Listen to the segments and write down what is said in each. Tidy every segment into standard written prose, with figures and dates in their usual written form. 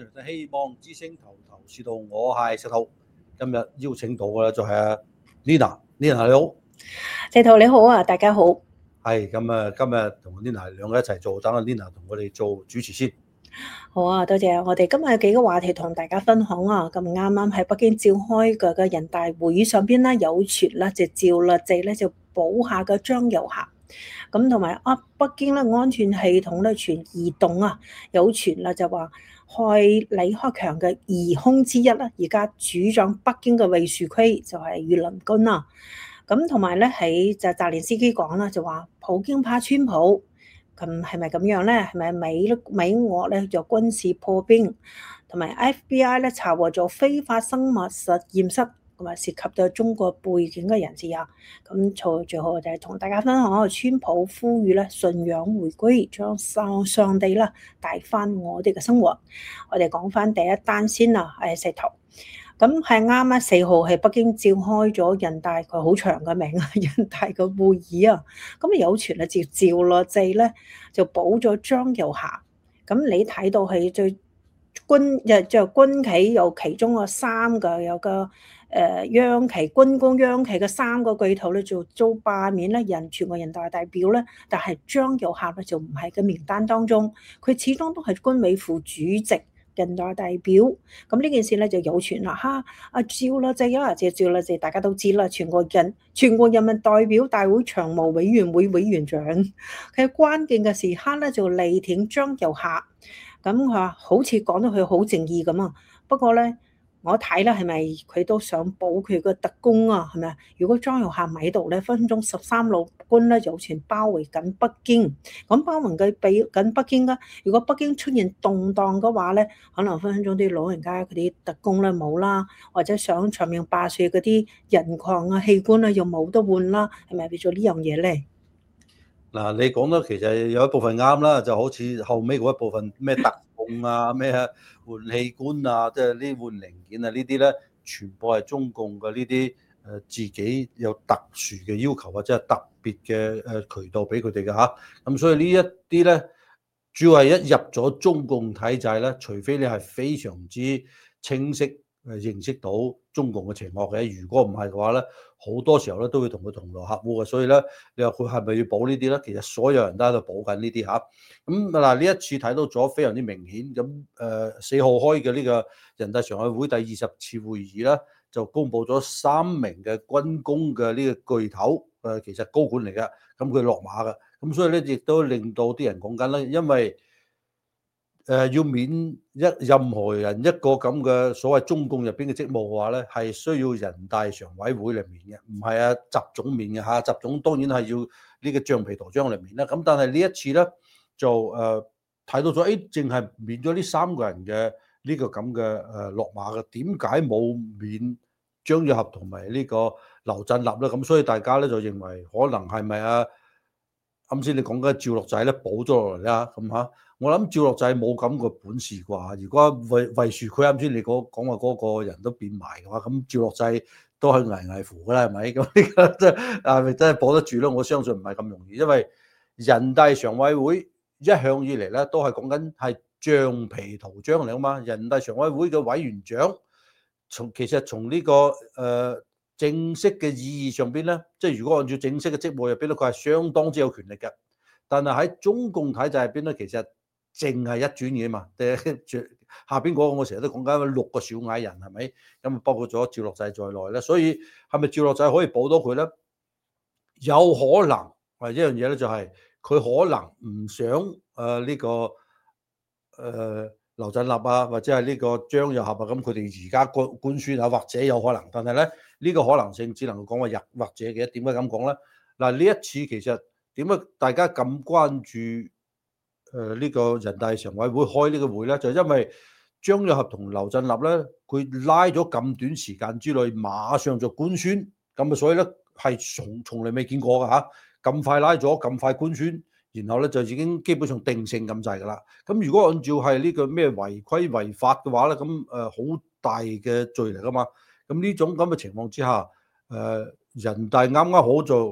嚟嘅希望之星頭頭是道，我係石頭。今日邀請到嘅就係Lina 你好。 石頭你好啊，大家好。 係咁啊，今日同 Lina 兩個一齊做，等阿 Lina 同我哋做主持先。 好啊，多謝。我哋今日有幾個話題同大家分享啊。咁啱啱喺北京召開嘅人大會議上邊咧，有傳啦，就趙律際咧就保下嘅張又俠。咁同埋北京咧安全系統咧全移動啊，有傳啦就話李克強嘅疑兇之一啦，而家主掌北京嘅衛戍區就係御林軍啊。咁同埋咧喺就澤連斯基講啦，就話普京怕川普，咁係咪咁樣咧？係咪美俄咧就軍事破冰？同埋 FBI 咧查獲咗非法生物實驗室，同埋涉及到中國背景嘅人士啊。咁最後就係同大家分享下，川普呼籲咧信仰回歸，將上帝啦帶翻我哋嘅生活。我哋講翻第一單先啊，石頭。咁係啱啊，4號係北京召開咗人大，佢好長嘅名啊，人大嘅會議啊。咁有傳啊，趙律際咧就保咗張又俠。咁你睇到係最軍企有其中個3個有個央企軍工央企嘅3個巨頭咧就遭罷免咧全國人大代表咧，但係張又俠咧就唔係嘅名單當中，佢始終都係軍委副主席。人大代表，咁呢件事咧就有傳啦嚇，趙律際啊，趙律際大家都知啦，全國人民代表大會常務委員會委員長，佢喺關鍵嘅時刻咧就力挺張又俠，咁佢話好似講到佢好正義咁啊，不過咧。我睇啦，係咪佢都想保佢個特工啊？係咪啊？如果張又俠喺度咧，分分鐘13路軍咧有權包圍緊北京。咁包圍緊北京啦。如果北京出現動盪嘅話咧，可能分分鐘啲老人家嗰啲特工咧冇啦，或者上長命百歲嗰啲人礦啊器官啊又冇得換啦，係咪變咗呢樣嘢咧？ 嗱，你講得其實有一部分啱啦，就好似後尾嗰一部分咩特工啊、咩換器官啊，即係呢換零件啊呢啲咧，全部係中共嘅呢啲自己有特殊嘅要求或者係特別嘅渠道俾佢哋嘅嚇。咁所以呢一啲咧，主要係一入咗中共體制咧，除非你係非常之清晰認識到中共嘅邪惡嘅，如果唔係嘅話咧，好多時候咧都會同佢同流合污嘅。所以咧，你話佢係咪要保呢啲咧？其實所有人都喺度保緊呢啲嚇。咁嗱，呢一次睇到咗非常之明顯。咁4號開嘅呢個人大常委會第20次會議咧，就公布咗3名嘅軍工嘅呢個巨頭，其實高管嚟嘅，咁佢落馬嘅。咁所以咧，亦都令到啲人講緊咧，因為要免任何人一個咁嘅所謂中共入邊嘅職務嘅話咧，係需要人大常委會嚟免嘅，唔係習總免嘅嚇。習總當然係要呢個橡皮圖章嚟免啦。咁但係呢一次咧就睇到咗，淨係免咗呢3個人嘅呢個咁嘅落馬嘅，點解冇免張又俠同埋呢個劉振立咧？咁所以大家咧就認為可能係咪啱先你講緊趙律際咧補咗落嚟啦？咁嚇。我諗趙律際冇咁個本事啩，如果衛戍區啱先你講話嗰個人都變埋嘅話，咁趙律際都係危危乎㗎啦，係咪？咁呢個真係咪真係保得住咧？我相信唔係咁容易，因為人大常委會一向以嚟咧都係講緊係橡皮圖章嚟啊嘛。人大常委會嘅委員長其實從呢個正式嘅意義上邊咧，即係如果按照正式嘅職務入邊咧，佢係相當之有權力嘅。但係喺中共體制入邊咧，其實淨係一轉嘢嘛，下邊嗰個我成日都講緊6個小矮人係咪？咁包括咗趙律際在內咧，所以係咪趙律際可以保到佢咧？有可能係一樣嘢咧，就係佢可能唔想呢個劉振立啊，或者係呢個張又俠啊，咁佢哋而家官宣啊，或者有可能，但係咧呢個可能性只能夠講話或者嘅。點解咁講咧？嗱，呢一次其實點解大家咁關注呢個人大常委會開呢個會咧？就因為張又俠同劉振立咧，佢拉咗咁短時間之內，馬上就官宣，咁啊，所以咧係從來未見過㗎嚇，咁快拉咗，咁快官宣，然後咧就已經基本上定性咁滯㗎啦。咁如果按照係呢個咩違規違法嘅話咧，咁好大嘅罪嚟㗎嘛。咁呢種咁嘅情況之下，人大啱啱好就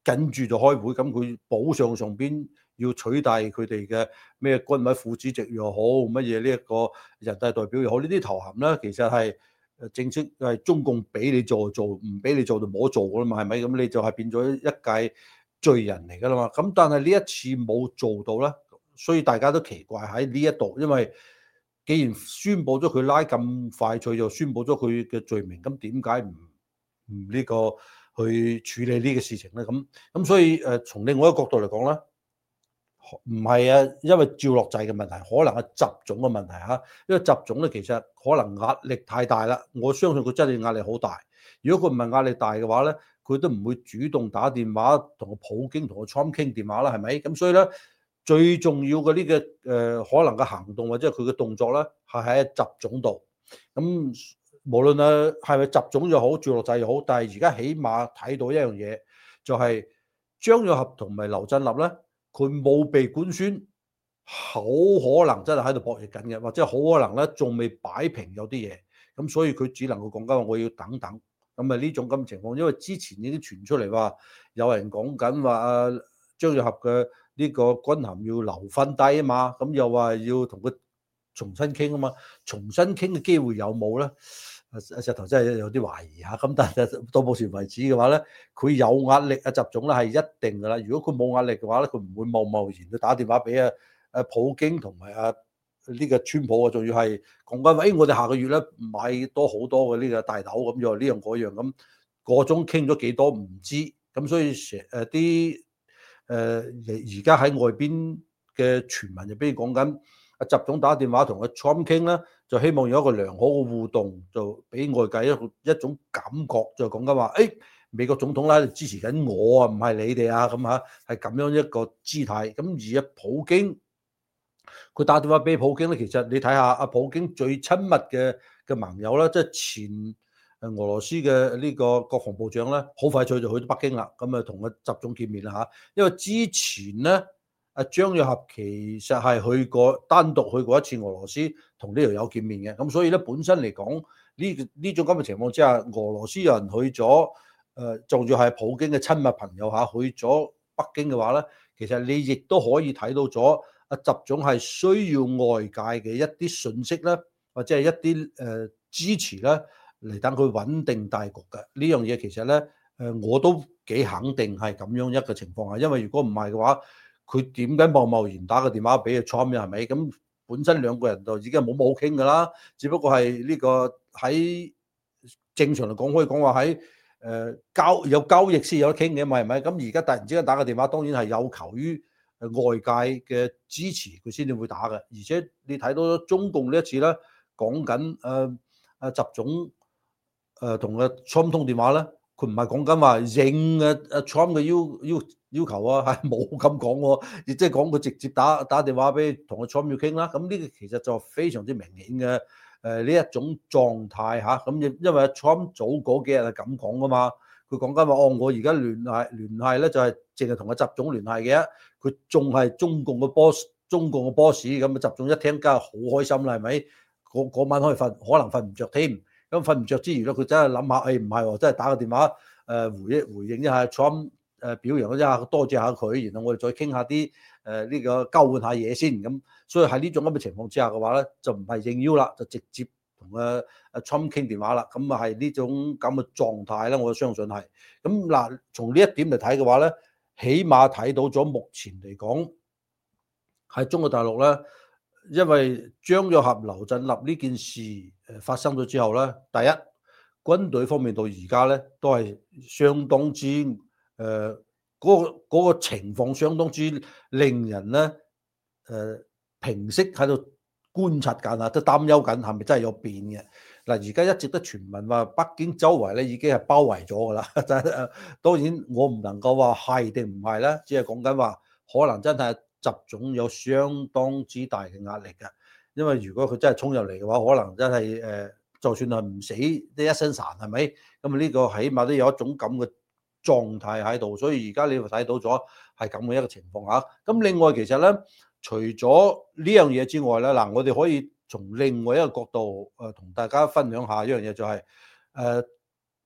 緊住就開會，咁佢補上邊要取代佢哋嘅咩軍委副主席又好，乜嘢呢一個人大代表又好，呢啲頭銜咧，其實係正式係中共俾你做，唔俾你做就冇得做噶啦嘛，係咪？咁你就係變咗一屆罪人嚟噶啦嘛。咁但係呢一次冇做到咧，所以大家都奇怪喺呢一度，因為既然宣佈咗佢拉咁快脆，就宣佈咗佢嘅罪名，咁點解唔呢個去處理呢個事情咧？咁所以從另外一個角度嚟講咧，唔係啊，因為趙樂際嘅問題，可能係習總嘅問題嚇。因為習總咧其實可能壓力太大啦，我相信佢真係壓力好大。如果佢唔係壓力大嘅話咧，佢都唔會主動打電話同個普京同個 Trump 傾電話啦，係咪？咁所以咧，最重要嘅呢個可能嘅行動或者佢嘅動作咧，係喺習總度。咁無論係咪習總又好，趙樂際又好，但係而家起碼睇到一樣嘢，就係張又俠同埋劉振立咧。佢冇被官宣，好可能真係喺度博弈緊嘅，或者好可能咧仲未擺平有啲嘢，咁所以佢只能夠講緊話我要等等。咁啊呢種咁嘅情況，因為之前已經傳出嚟話有人講緊話張又俠嘅呢個軍銜要留翻低啊嘛，咁又話要同佢重新傾啊嘛，重新傾嘅機會有冇咧？石頭真係有啲懷疑嚇，咁但係到目前為止嘅話咧，佢有壓力習總咧係一定㗎啦。如果佢冇壓力嘅話咧，佢唔會貿然去打電話俾普京同埋呢個川普啊，仲要係講緊話，我哋下個月咧買多好多嘅呢個大豆咁，又呢樣嗰樣咁，個中傾咗幾多唔知，咁所以啲而家喺外邊嘅傳聞入邊講緊。習總打電話同阿 Trump 傾啦，就希望有一個良好嘅互動，就俾外界一種感覺，就講緊話，美國總統啦支持緊我啊，唔係你哋啊，咁嚇係咁樣一個姿態。咁而普京，佢打電話俾普京咧，其實你睇下阿普京最親密嘅盟友啦，即係前俄羅斯嘅呢個國防部長咧，好快脆就去到北京啦，咁啊同阿習總見面啦嚇，因為之前咧。張又俠其實係單獨去過一次俄羅斯，同呢條友見面嘅。咁所以咧，本身嚟講呢種咁嘅情況之下，俄羅斯有人去咗，仲要係普京嘅親密朋友去咗北京嘅話咧，其實你亦都可以睇到咗，習總係需要外界嘅一啲信息咧，或者係一啲支持咧，嚟等佢穩定大局嘅。呢樣嘢其實咧，我都幾肯定係咁樣一個情況啊，因為如果唔係嘅話，佢點解貿然打個電話俾阿 Trump 係咪？咁本身兩個人就已經冇傾㗎啦，只不過係呢個喺正常嚟講可以講話喺有交易先有得傾嘅嘛，係咪？咁而家突然之間打個電話，當然係有求於外界嘅支持，佢先至會打嘅。而且你睇到中共呢一次咧，講緊習總同阿 Trump 通電話咧，佢唔係講緊話應阿 Trump 嘅要求啊，係冇咁講喎，亦即係講佢直接打電話俾同阿 Trump 要傾啦。咁呢個其實就非常之明顯嘅呢一種狀態嚇。咁因為阿 Trump 早嗰幾日係咁講噶嘛，佢講緊話我而家聯繫咧就係淨係同阿習總聯繫嘅，佢仲係中共嘅 boss，咁啊習總一聽梗係好開心啦，係咪？嗰晚可能瞓唔着添，咁瞓唔着之餘咧，佢真係諗下，唔係喎，真係打個電話回應一下 Trump。表揚一下，多謝下佢，然後我哋再傾下啲呢個交換下嘢先咁，所以喺呢種咁嘅情況之下嘅話咧，就唔係應邀啦，就直接同阿 Trump 傾電話啦，咁啊係呢種咁嘅狀態咧，我相信係咁嗱。從呢一點嚟睇嘅話咧，起碼睇到咗目前嚟講喺中國大陸咧，因為張又俠、劉振立呢件事發生咗之後咧，第一軍隊方面到而家咧都係相當之。嗰個情況相當之令人咧平息喺度觀察緊啊，都擔憂緊係咪真係有變嘅嗱？而家一直都傳聞話北京周圍咧已經係包圍咗㗎啦。當然我唔能夠話係定唔係啦，只係講緊話可能真係習總有相當之大嘅壓力㗎，因為如果佢真係衝入嚟嘅話，可能真係就算係唔死都一身殘係咪？咁啊呢個起碼都有一種咁嘅狀態喺度，所以而家你會睇到咗係咁嘅一個情況嚇。咁另外其實咧，除咗呢樣嘢之外咧，嗱我哋可以從另外一個角度同大家分享下一樣嘢，就係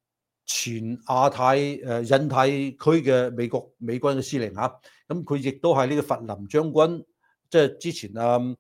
前亞太印太區嘅美軍嘅司令嚇，咁佢亦都係呢個弗林將軍，即係之前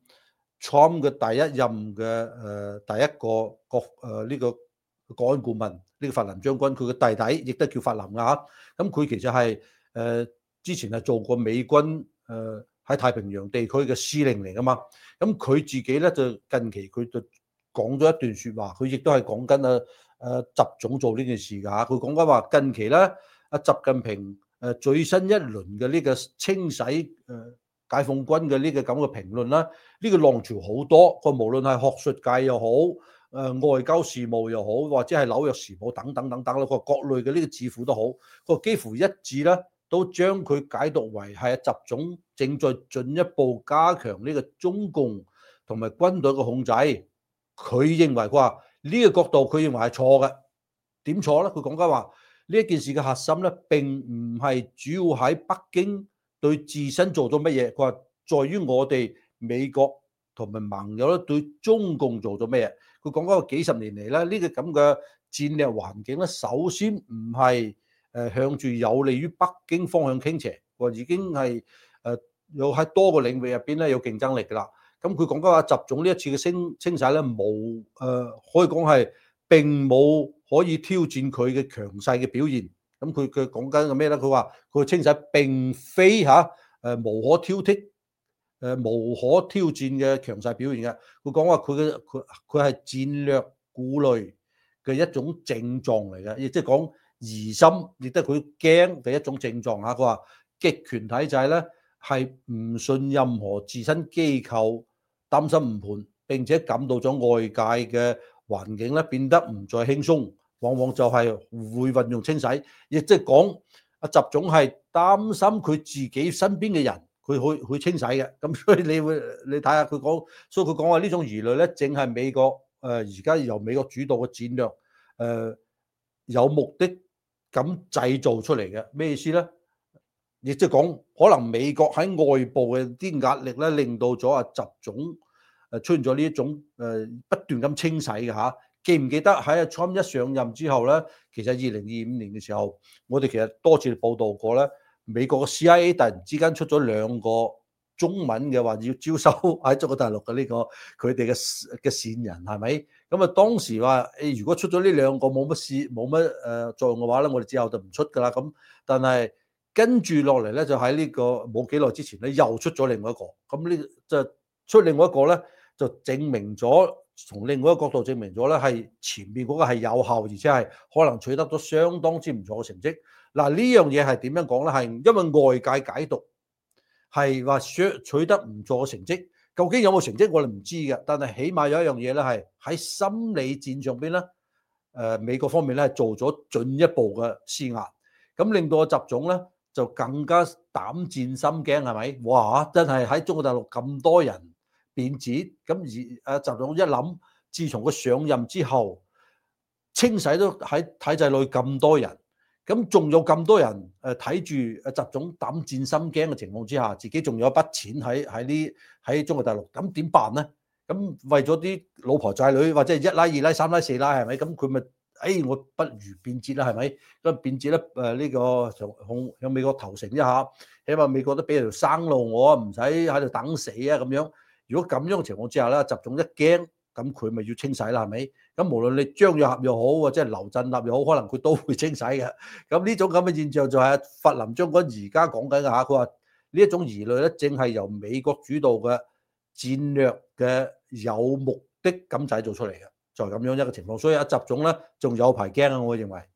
Trump 嘅第一任嘅第一個呢個國安顧問，呢個弗林將軍佢嘅弟弟亦都叫弗林㗎嚇，咁佢其實係之前係做過美軍喺太平洋地區嘅司令嚟㗎嘛，咁佢自己咧就近期佢就講咗一段説話，佢亦都係講緊習總做呢件事㗎嚇，佢講緊話近期咧，習近平最新一輪嘅呢個清洗解放軍嘅呢個咁嘅評論啦，呢個浪潮好多，個無論係學術界又好，外交事務又好，或者係紐約時報等等等等啦，個各類嘅呢個智庫都好，個幾乎一致啦，都將佢解讀為係習總正在進一步加強呢個中共同埋軍隊嘅控制。佢認為佢話呢個角度，佢認為係錯嘅。點錯咧？佢講緊話呢一件事嘅核心咧，並唔係主要喺北京對自身做咗乜嘢，佢話在於我哋美國同埋盟友咧對中共做咗乜嘢。佢講緊話幾十年嚟咧，呢個咁嘅戰略環境咧，首先唔係向住有利於北京方向傾斜，話已經係有喺多個領域入邊咧有競爭力㗎啦。咁佢講緊話習總呢一次嘅清洗咧，冇可以講係並冇可以挑戰佢嘅強勢嘅表現。咁佢講緊嘅咩咧？佢話佢清洗並非無可挑剔、無可挑戰嘅強勢表現嘅。佢講話佢係戰略顧慮嘅一種症狀嚟嘅，亦即係講疑心，亦都係佢驚嘅一種症狀嚇。佢話極權體制咧係唔信任何自身機構。擔心誤判，並且感到咗外界嘅環境咧變得唔再輕鬆，往往就係會運用清洗，亦即係講習總係擔心佢自己身邊嘅人，佢去清洗嘅。咁所以你睇下佢講，所以佢講話呢種疑慮咧，正係美國而家由美國主導嘅戰略有目的咁製造出嚟嘅。咩意思咧？亦即係講，可能美國喺外部嘅啲壓力咧，令到咗習總出現咗呢一種不斷咁清洗嘅嚇。記唔記得喺Trump一上任之後咧，其實2025年嘅時候，我哋其實多次報道過咧，美國嘅 CIA 突然之間出咗2個中文嘅話要招收喺中國大陸嘅呢個佢哋嘅線人係咪？咁當時話如果出咗呢2個冇乜作用嘅話咧，我哋之後就唔出㗎啦。咁但係跟住落嚟咧，就喺呢個冇幾耐之前咧，又出咗另外一個。咁呢就出另外一個咧，就證明咗從另外一個角度證明咗咧，係前面嗰個係有效，而且係可能取得咗相當之唔錯嘅成績。嗱，呢樣嘢係點樣講咧？係因為外界解讀係話取得唔錯嘅成績，究竟有冇成績我哋唔知嘅。但係起碼有一樣嘢咧，係喺心理戰上邊咧，美國方面咧做咗進一步嘅施壓，咁令到個習總咧就更加膽戰心驚，係咪？哇！真係喺中國大陸咁多人變節，咁而習總一諗，自從佢上任之後，清洗都喺體制內咁多人，咁仲有咁多人睇住習總膽戰心驚嘅情況之下，自己仲有一筆錢喺中國大陸，咁點辦咧？咁為咗啲老婆仔女或者係1奶、2奶、3奶、4奶係咪？咁佢咪？我不如變節啦，係咪？咁變節咧，呢個向美國投誠一下，起碼美國都俾條生路我，唔使喺度等死啊咁樣。如果咁樣嘅情況之下咧，習總一驚，咁佢咪要清洗啦，係咪？咁無論你張若俠又好，或者係劉振立又好，可能佢都會清洗嘅。咁呢種咁嘅現象就係弗林將軍而家講緊嘅嚇，佢話呢一種疑慮咧，正係由美國主導嘅戰略嘅有目的咁製造出嚟嘅。就係咁樣一個情況，所以習總咧仲有排驚啊！我認為。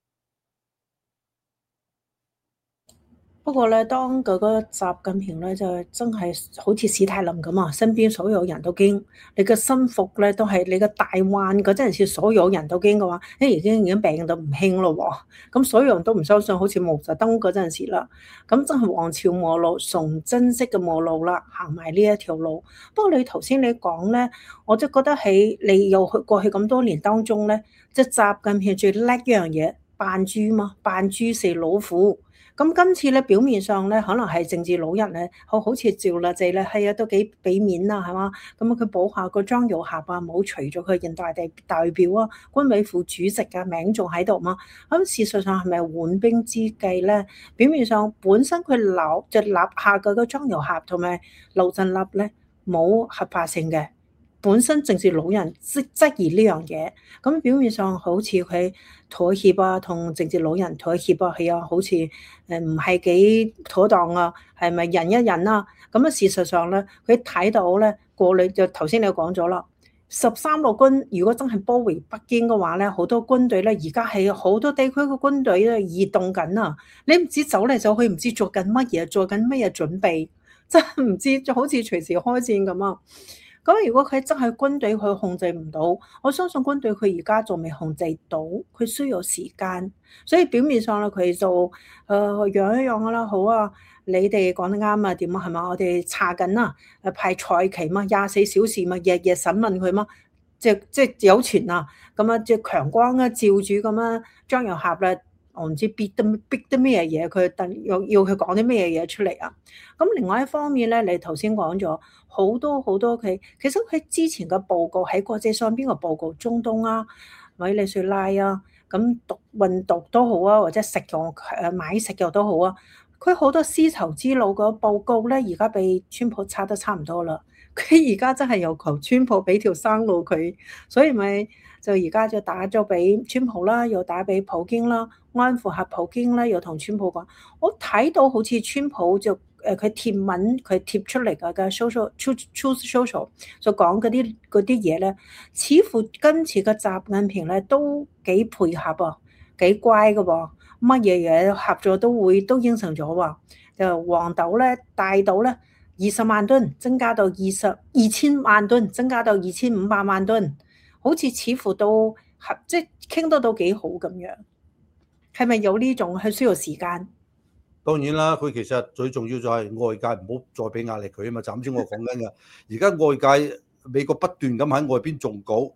不過咧，當嗰個習近平咧就真係好似史泰林咁啊，身邊所有人都驚，你嘅心腹咧都係你嘅大患嗰陣時，所有人都驚嘅話，已經病到唔輕咯喎，咁所有人都唔相信，好似毛澤東嗰陣時啦，咁真係王朝末路，崇禎式嘅末路啦，行埋呢一條路。不過你頭先你講咧，我就覺得喺你又去過去咁多年當中咧，即係習近平最叻一樣嘢，扮豬嘛，扮豬食老虎。 咁今次咧表面上咧，可能係政治老人咧，好似趙立際咧，係啊都幾俾面啦，係嘛？咁佢補下個張耀俠啊，冇除咗佢人大代表啊，軍委副主席啊名仲喺度嘛？咁事實上係咪緩兵之計咧？表面上本身佢立下嘅個張耀俠同埋劉振立咧冇合法性嘅。本身政治老人質疑呢樣嘢，咁表面上好似佢妥協啊，同政治老人妥協啊，係啊，好似唔係幾妥當啊，係咪忍一忍啊？咁啊事實上咧，佢睇到咧過濾就頭先你講咗啦，13路軍如果真係包圍北京嘅話咧，好多軍隊咧而家係好多地區嘅軍隊咧移動緊啊，你唔知走嚟走去，唔知做緊乜嘢，做緊乜嘢準備，真係唔知，就好似隨時開戰咁啊！咁如果佢真係軍隊佢控制唔到，我相信軍隊佢而家仲未控制到，佢需要時間，所以表面上咧佢就樣一樣噶啦，好啊，你哋講得啱啊，點啊係嘛？我哋查緊啊，排賽期嘛，24小時嘛，日日審問佢嘛，即有傳啊，咁啊即強光啊照住咁啊張耀俠咧。我唔知逼得咩嘢，佢要佢講啲咩嘢出嚟啊？咁另外一方面咧，你頭先講咗好多佢，其實佢之前嘅報告喺國際上邊個報告，中東啊、委內瑞拉啊，咁運毒都好啊，或者食藥買食藥都好啊，佢好多絲綢之路嘅報告咧，而家被川普查得差唔多啦。佢而家真係有求川普俾條生路佢，所以咪就而家就打咗俾川普啦，又打俾普京啦。安撫下普京咧，又同川普講，我睇到好似川普就佢貼文佢貼出嚟嘅 social 就講嗰啲嘢咧，似乎今次嘅習近平咧都幾配合喎，幾乖嘅喎，乜嘢嘢合咗都應承咗喎，就黃豆咧大豆咧20萬噸增加到2000萬噸，增加到2500萬噸，好似乎都合即係傾得到幾好咁樣。係咪有呢種係需要時間？ 當然啦，佢其實最重要就係外界唔好再俾壓力佢啊嘛。就啱先我講緊嘅，而家外界美國不斷咁喺外邊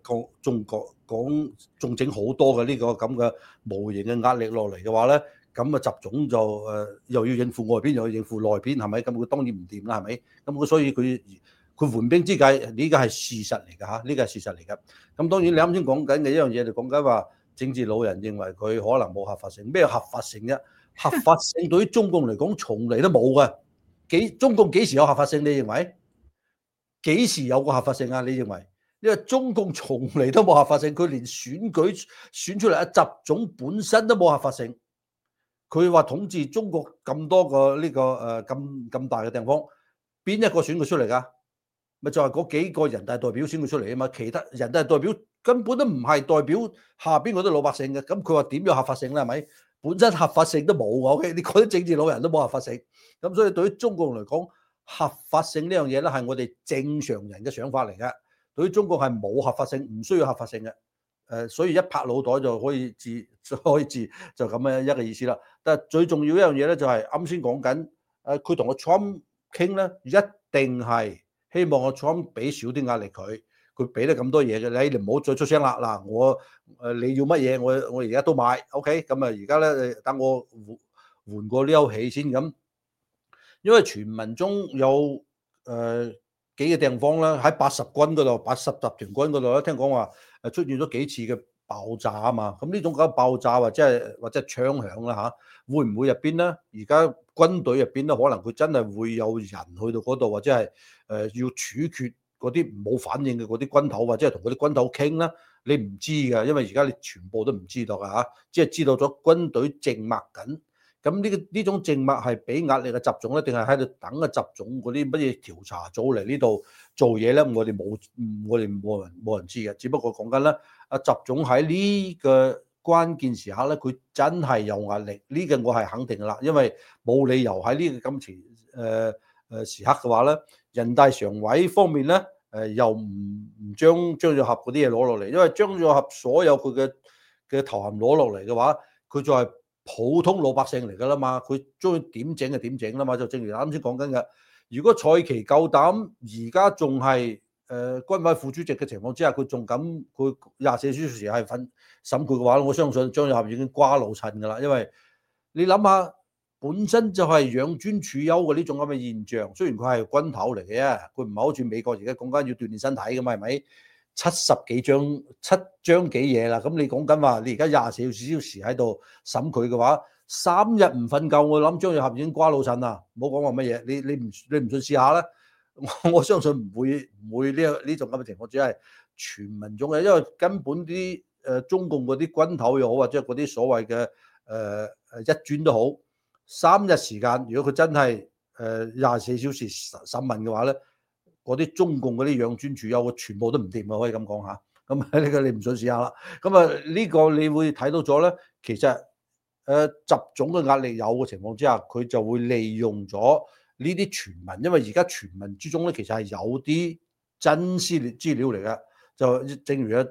仲整好多嘅呢個咁嘅無形嘅壓力落嚟嘅話咧，咁啊習總就又要應付外邊，又要應付內邊，係咪？咁佢當然唔掂啦，係咪？咁佢所以佢緩兵之計，呢個係事實嚟㗎嚇，呢個係事實嚟㗎。咁當然你啱先講緊嘅一樣嘢，就講緊話。政治老人認為佢可能冇合法性，咩合法性啫？合法性對於中共嚟講，從嚟都冇嘅。中共幾時有合法性？你認為幾時有個合法性啊？你認為？因為中共從嚟都冇合法性，佢連選舉選出嚟嘅習總本身都冇合法性。佢話統治中國咁多個呢個咁大嘅地方，邊一個選佢出嚟㗎？咪就係嗰幾個人大代表選佢出嚟啊嘛，其他人大代表根本都唔係代表下邊嗰啲老百姓嘅，咁佢話點有合法性咧？係咪？本身合法性都冇嘅，OK？你嗰啲政治老人都冇合法性，咁所以對於中共嚟講，合法性呢樣嘢咧係我哋正常人嘅想法嚟嘅，對於中國係冇合法性，唔需要合法性嘅，所以一拍腦袋就可以治就咁樣一個意思啦。但係最重要一樣嘢咧就係啱先講緊，佢同個 Trump 傾咧一定係。希望我 Trump 俾少啲壓力佢俾得咁多嘢嘅，你唔好再出聲啦。嗱，你要乜嘢，我而家都買 ，OK？ 咁啊，而家咧等我換個呢口氣先咁，因為傳聞中有幾個地方咧喺80軍嗰度，80集團軍嗰度咧，聽講話出現咗幾次嘅爆炸啊嘛。咁呢種咁爆炸或者係槍響啦嚇，會唔會入邊咧？而家軍隊入邊咧，可能佢真係會有人去到嗰度，或者係要處決嗰啲冇反應嘅嗰啲軍頭，或者係同嗰啲軍頭傾啦。你唔知㗎，因為而家你全部都唔知道㗎嚇，即係知道咗軍隊靜默緊。咁呢種靜默係俾壓力嘅習總咧，定係喺度等嘅習總嗰啲乜嘢調查組嚟呢度做嘢咧？我哋冇人知嘅。只不過講緊咧，阿習總喺呢個關鍵時刻咧，佢真係有壓力，呢個我係肯定㗎啦。因為冇理由喺呢個今次時刻嘅話咧，人大常委方面咧又唔將張耀俠嗰啲嘢攞落嚟，因為張耀俠所有佢嘅頭銜攞落嚟嘅話，佢就係普通老百姓嚟㗎啦嘛，佢中意點整就點整啦嘛。就正如啱先講緊嘅，如果蔡奇夠膽而家仲係軍委副主席嘅情況之下，佢仲敢佢24小時係審佢嘅話，我相信張耀俠已經瓜老襯㗎啦。因為你諗下， 本身就係養尊處優嘅呢種咁嘅現象。雖然佢係軍頭嚟嘅，佢唔係好似美國而家講緊要鍛鍊身體嘅嘛，係咪？70幾章7章幾嘢啦，咁你講緊話你而家24小時喺度審佢嘅話，3日唔瞓覺，我諗張若俠已經瓜老襯啦。唔好講話乜嘢，你唔信試下啦。我相信唔會呢種咁嘅情況，只係全民眾嘅，因為根本啲中共嗰啲軍頭又好，或者嗰啲所謂嘅一專都好，3日時間，如果佢真係24小時審問嘅話咧，嗰啲中共嗰啲養尊處優全部都唔掂啊，可以咁講下。咁呢個你唔信試下啦。咁啊呢個你會睇到咗咧，其實習總嘅壓力有嘅情況之下，佢就會利用咗呢啲傳聞，因為而家傳聞之中咧，其實係有啲真資料嚟嘅。就正如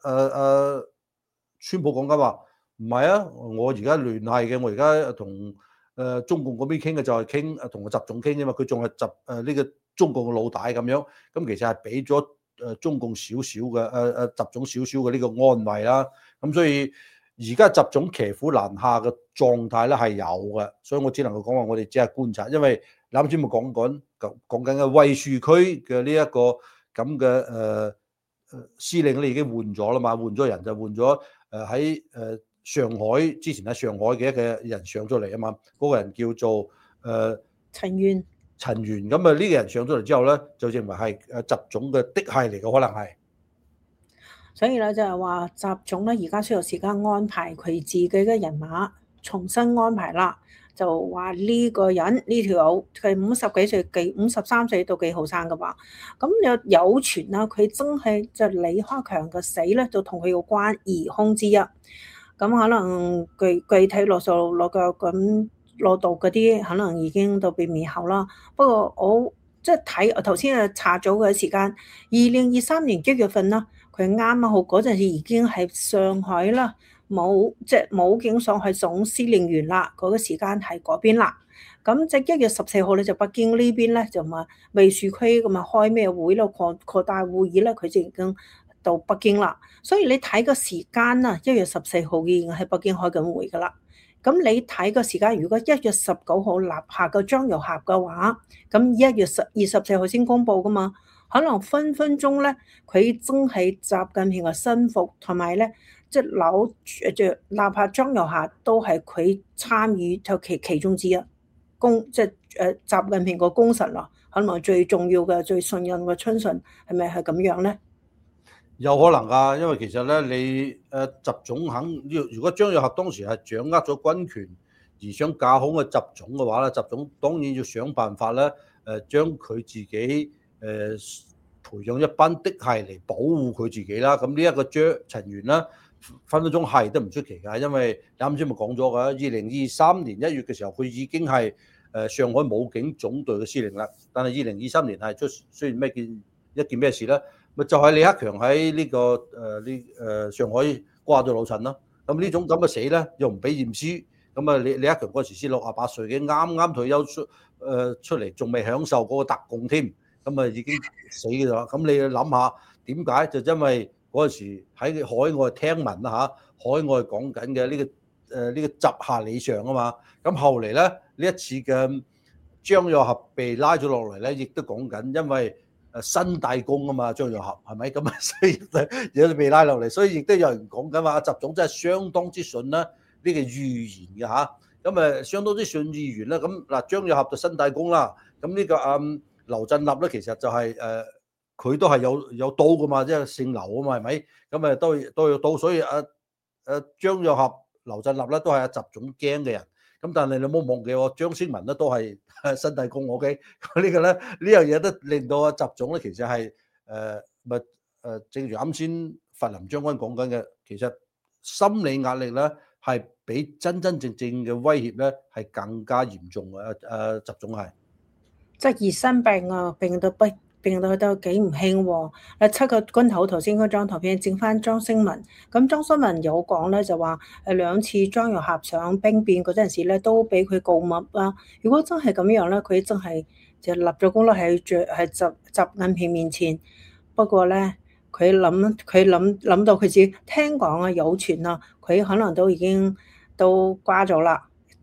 川普講緊話，唔係啊，我而家聯繫嘅，我而家同中共嗰邊傾嘅就係傾同個習總傾啫嘛，佢仲係呢個中共嘅老大咁樣，咁其實係俾咗中共少少嘅習總少少嘅呢個安慰啦。咁所以而家習總騎虎難下嘅狀態咧係有嘅，所以我只能夠講話我哋只係觀察，因為你啱先咪講緊嘅衛戍區嘅呢一個咁嘅司令咧已經換咗啦嘛，換咗人就換咗喺上海之前喺上海嘅一個人上咗嚟啊嘛，嗰個人叫做陳元。 陳元，咁啊呢個人上咗嚟之後咧，就認為係習總嘅嫡系嚟嘅，可能係。 所以咧就係話習總咧而家需要時間安排佢自己嘅人馬，重新安排啦。就話呢個人呢條友佢50幾歲53歲到幾後生嘅話，咁有傳啦，佢真係就李克強嘅死咧，就同佢有關疑兇之一。咁可能具體落數落腳咁落到嗰啲，可能已經都被滅口啦。不過我即係睇頭先查咗嘅時間，2023年1月份啦，佢啱啱好嗰陣時已經係上海啦。武警上海總司令員啦，嗰個時間係嗰邊啦。咁即係1月14號咧，就北京呢邊咧就話衛戍區咁啊開咩會咯，擴大會議咧，佢就已經到北京啦。所以你睇個時間啊，1月14號已經喺北京開緊會噶啦。咁你睇個時間，如果1月19號立下個張又俠嘅話，咁1月24號先公佈噶嘛，可能分鐘咧佢真係習近平嘅心腹，同埋咧。即係哪怕張又俠都係佢參與就其中之一，習近平個功臣啦，可能最重要嘅、最信任嘅親信，係咪係咁樣咧？ 有可能㗎，因為其實咧，你習總如果張又俠當時係掌握咗軍權而想架好嘅習總嘅話咧，習總當然要想辦法咧，將佢自己培養一班嫡系嚟保護佢自己啦。咁呢一個陳元啦。分鐘係都唔出奇㗎，因為啱先咪講咗㗎，2023年1月嘅時候，佢已經係上海武警總隊嘅司令啦。但係2023年係出現一件咩事咧？咪就係李克強喺呢個上海瓜咗老襯咯。咁呢種咁嘅死咧，又唔俾驗屍。咁啊，李克強嗰時先68歲嘅，啱啱退休出嚟，仲未享受嗰個特供添。咁啊已經死㗎啦。咁你諗下點解？就因為嗰陣時喺海外聽聞啦嚇，海外講緊嘅呢個習下李上啊嘛，咁後嚟咧呢一次嘅張又俠被拉咗落嚟咧，亦都講緊，因為新大功啊嘛，張又俠係咪咁啊？所以有啲被拉落嚟，所以亦都有人講緊話，習總真係相當之信啦呢個預言嘅嚇，咁相當之信預言啦。咁嗱，張又俠就新大功啦，咁呢個劉振立咧，其實就係佢都係有刀噶嘛，即係姓劉啊嘛，係咪？咁都有刀，所以張又俠、劉振立咧都係阿習總驚嘅人。咁但係你唔好忘記喎，張星文咧都係新帝公 OK。呢個咧呢樣嘢都令到阿習總咧其實係正如啱先佛林將軍講緊嘅，其實心理壓力咧係比真正嘅威脅咧係更加嚴重嘅。習總係即係熱身病啊，病到佢都幾唔興喎。7個軍頭頭先嗰張圖片整翻張星文，咁張星文有講咧就話2次張又俠上兵變嗰陣時咧都俾佢告密啦。如果真係咁樣咧，佢真係就立咗功啦，喺習近平面前。不過咧，佢諗到佢自己聽講啊，有傳啊，佢可能都已經都瓜咗啦。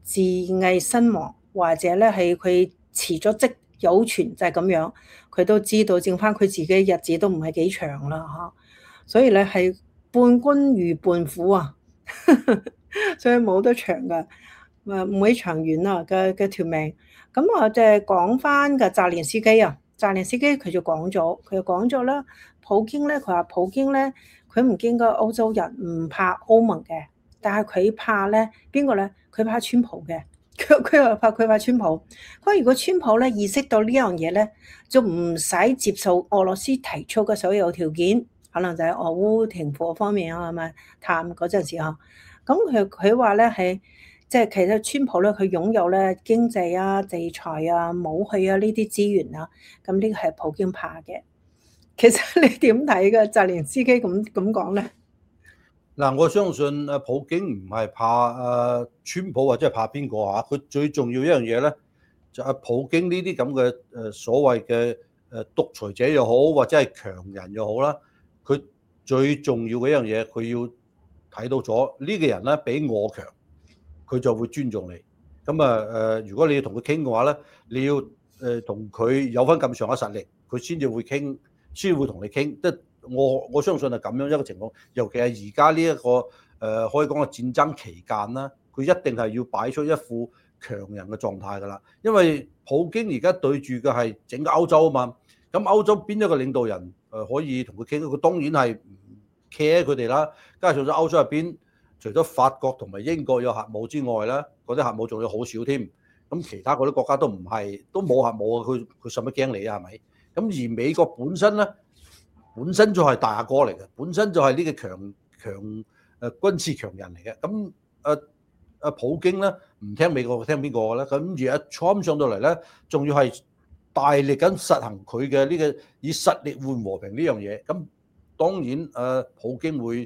自縊身亡，或者咧係佢辭咗職，有傳就係咁樣，佢都知道剩翻佢自己日子都唔係幾長啦嚇，所以咧係伴君如伴虎啊，所以冇得長噶，唔會長遠啊嘅條命。咁我就係講翻嘅澤連斯基啊，澤連斯基佢就講咗啦，普京咧佢話普京咧佢唔驚個歐洲人唔怕歐盟嘅，但係佢怕咧邊個咧？佢怕川普嘅。佢怕川普，佢話如果川普咧意識到呢樣嘢咧，就唔使接受俄羅斯提出嘅所有條件，可能就係俄烏停火方面啊，係咪談嗰陣時嚇？咁佢話咧係即係其實川普咧佢擁有咧經濟啊、制裁啊、武器啊呢啲資源啊，咁呢個係普京怕嘅。其實你點睇嘅？澤連斯基咁講咧？ 嗱，我相信普京唔係怕川普或者係怕邊個嚇，佢最重要一樣嘢咧，就係普京呢啲咁嘅所謂嘅獨裁者又好，或者係強人又好啦，佢最重要嘅一樣嘢，佢要睇到咗呢個人咧比我強，佢就會尊重你。咁如果你要同佢傾嘅話咧，你要同佢有翻咁上下實力，佢先至會傾，先會同你傾。即係我相信係咁樣一個情況，尤其係而家呢一個可以講係戰爭期間啦，佢一定係要擺出一副強人嘅狀態㗎啦。因為普京而家對住嘅係整個歐洲啊嘛，咁歐洲邊一個領導人可以同佢傾？佢當然係唔 care 佢哋啦。加上咗歐洲入邊，除咗法國同埋英國有核武之外咧，嗰啲核武仲有好少添。咁其他嗰啲國家都唔係，都冇核武啊！佢使乜驚你啊？係咪？咁而美國本身咧，本身就係大哥嚟嘅，本身就係呢個強軍事強人嚟嘅。咁普京咧唔聽美國，聽邊個嘅咧？咁而阿 Trump 上到嚟咧，仲要係大力咁實行佢嘅呢個以實力換和平呢樣嘢。咁當然普京會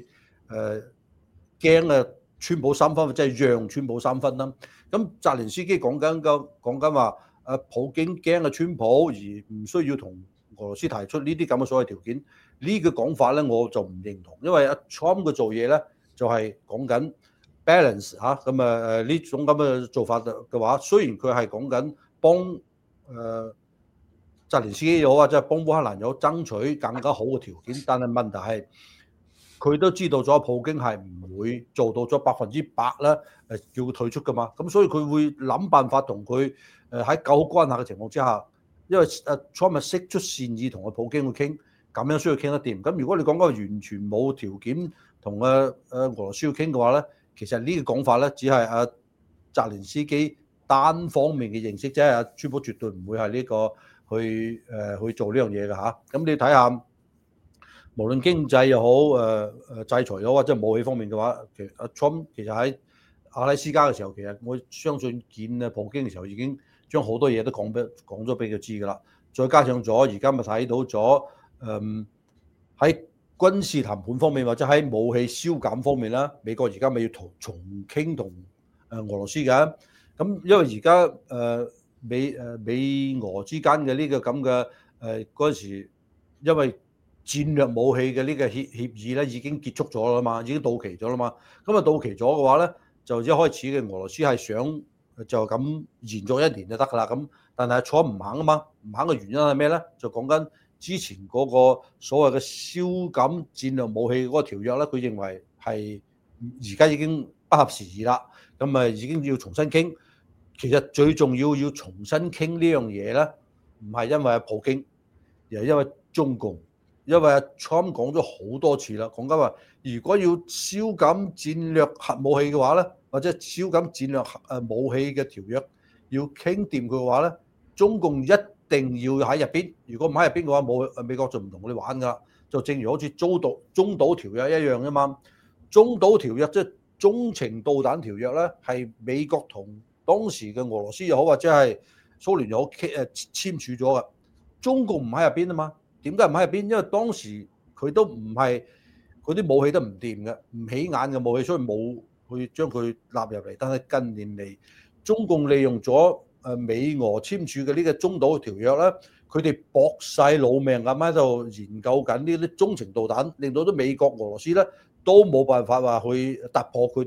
驚川普三分，即係讓川普三分啦。咁澤連斯基講緊話普京驚川普而唔需要同俄羅斯提出呢啲咁嘅所謂條件，呢個講法咧我就唔認同，因為阿 Trump 嘅做嘢咧就係講緊 balance 嚇，咁呢種咁嘅做法嘅話，雖然佢係講緊幫澤連斯基又好或者係幫烏克蘭有爭取更加好嘅條件，但係問題係佢都知道咗普京係唔會做到咗100%啦，叫佢退出噶嘛，咁所以佢會諗辦法同佢喺九好關係嘅情況之下，因為Trump 咪釋出善意同個普京去傾，咁樣需要傾得掂。咁如果你講嗰個完全冇條件同俄羅斯去傾嘅話咧，其實呢個講法咧只係澤連斯基單方面嘅認識啫，川普絕對唔會係呢個去做呢樣嘢嘅嚇。咁你睇下，無論經濟又好，制裁又好，或者武器方面嘅話，其實阿 Trump 其實喺阿拉斯加嘅時候，其實我相信見普京嘅時候已經將好多嘢都講咗俾佢知㗎啦。再加上咗而家咪睇到咗喺軍事談判方面或者喺武器消減方面啦，美國而家咪要重傾同俄羅斯嘅。咁因為而家美俄之間嘅呢個咁嘅嗰陣時，因為戰略武器嘅呢個協議咧已經結束咗啦嘛，已經到期咗啦嘛。咁到期咗嘅話咧，就一開始嘅俄羅斯係想就咁延續1年就得㗎啦。咁但係坐唔肯啊嘛，唔肯嘅原因係咩咧？就講緊之前嗰個所謂嘅消減戰略武器嗰個條約咧，佢認為係而家已經不合時宜啦。咁已經要重新傾。其實最重要重新傾呢樣嘢咧，唔係因為普京，而係因為中共。因為Trump 講咗好多次啦，講緊話如果要消減戰略核武器嘅話咧，或者消減戰略武器嘅條約要傾掂佢嘅話咧，中共一定要喺入邊。如果唔喺入邊嘅話，冇美國就唔同佢哋玩噶啦。就正如好似中島條約一樣啫嘛。中島條約即係中程導彈條約咧，係美國同當時嘅俄羅斯又好或者係蘇聯又好簽署咗噶。中共唔喺入邊啊嘛。點解唔喺入邊？因為當時佢都唔係嗰啲武器都唔掂嘅，唔起眼嘅武器，所以冇去將佢納入嚟。但係近年嚟，中共利用咗美俄簽署嘅呢個中島條約咧，佢哋搏晒老命咁喺度研究緊呢啲中程導彈，令到啲美國、俄羅斯咧都冇辦法話去突破佢哋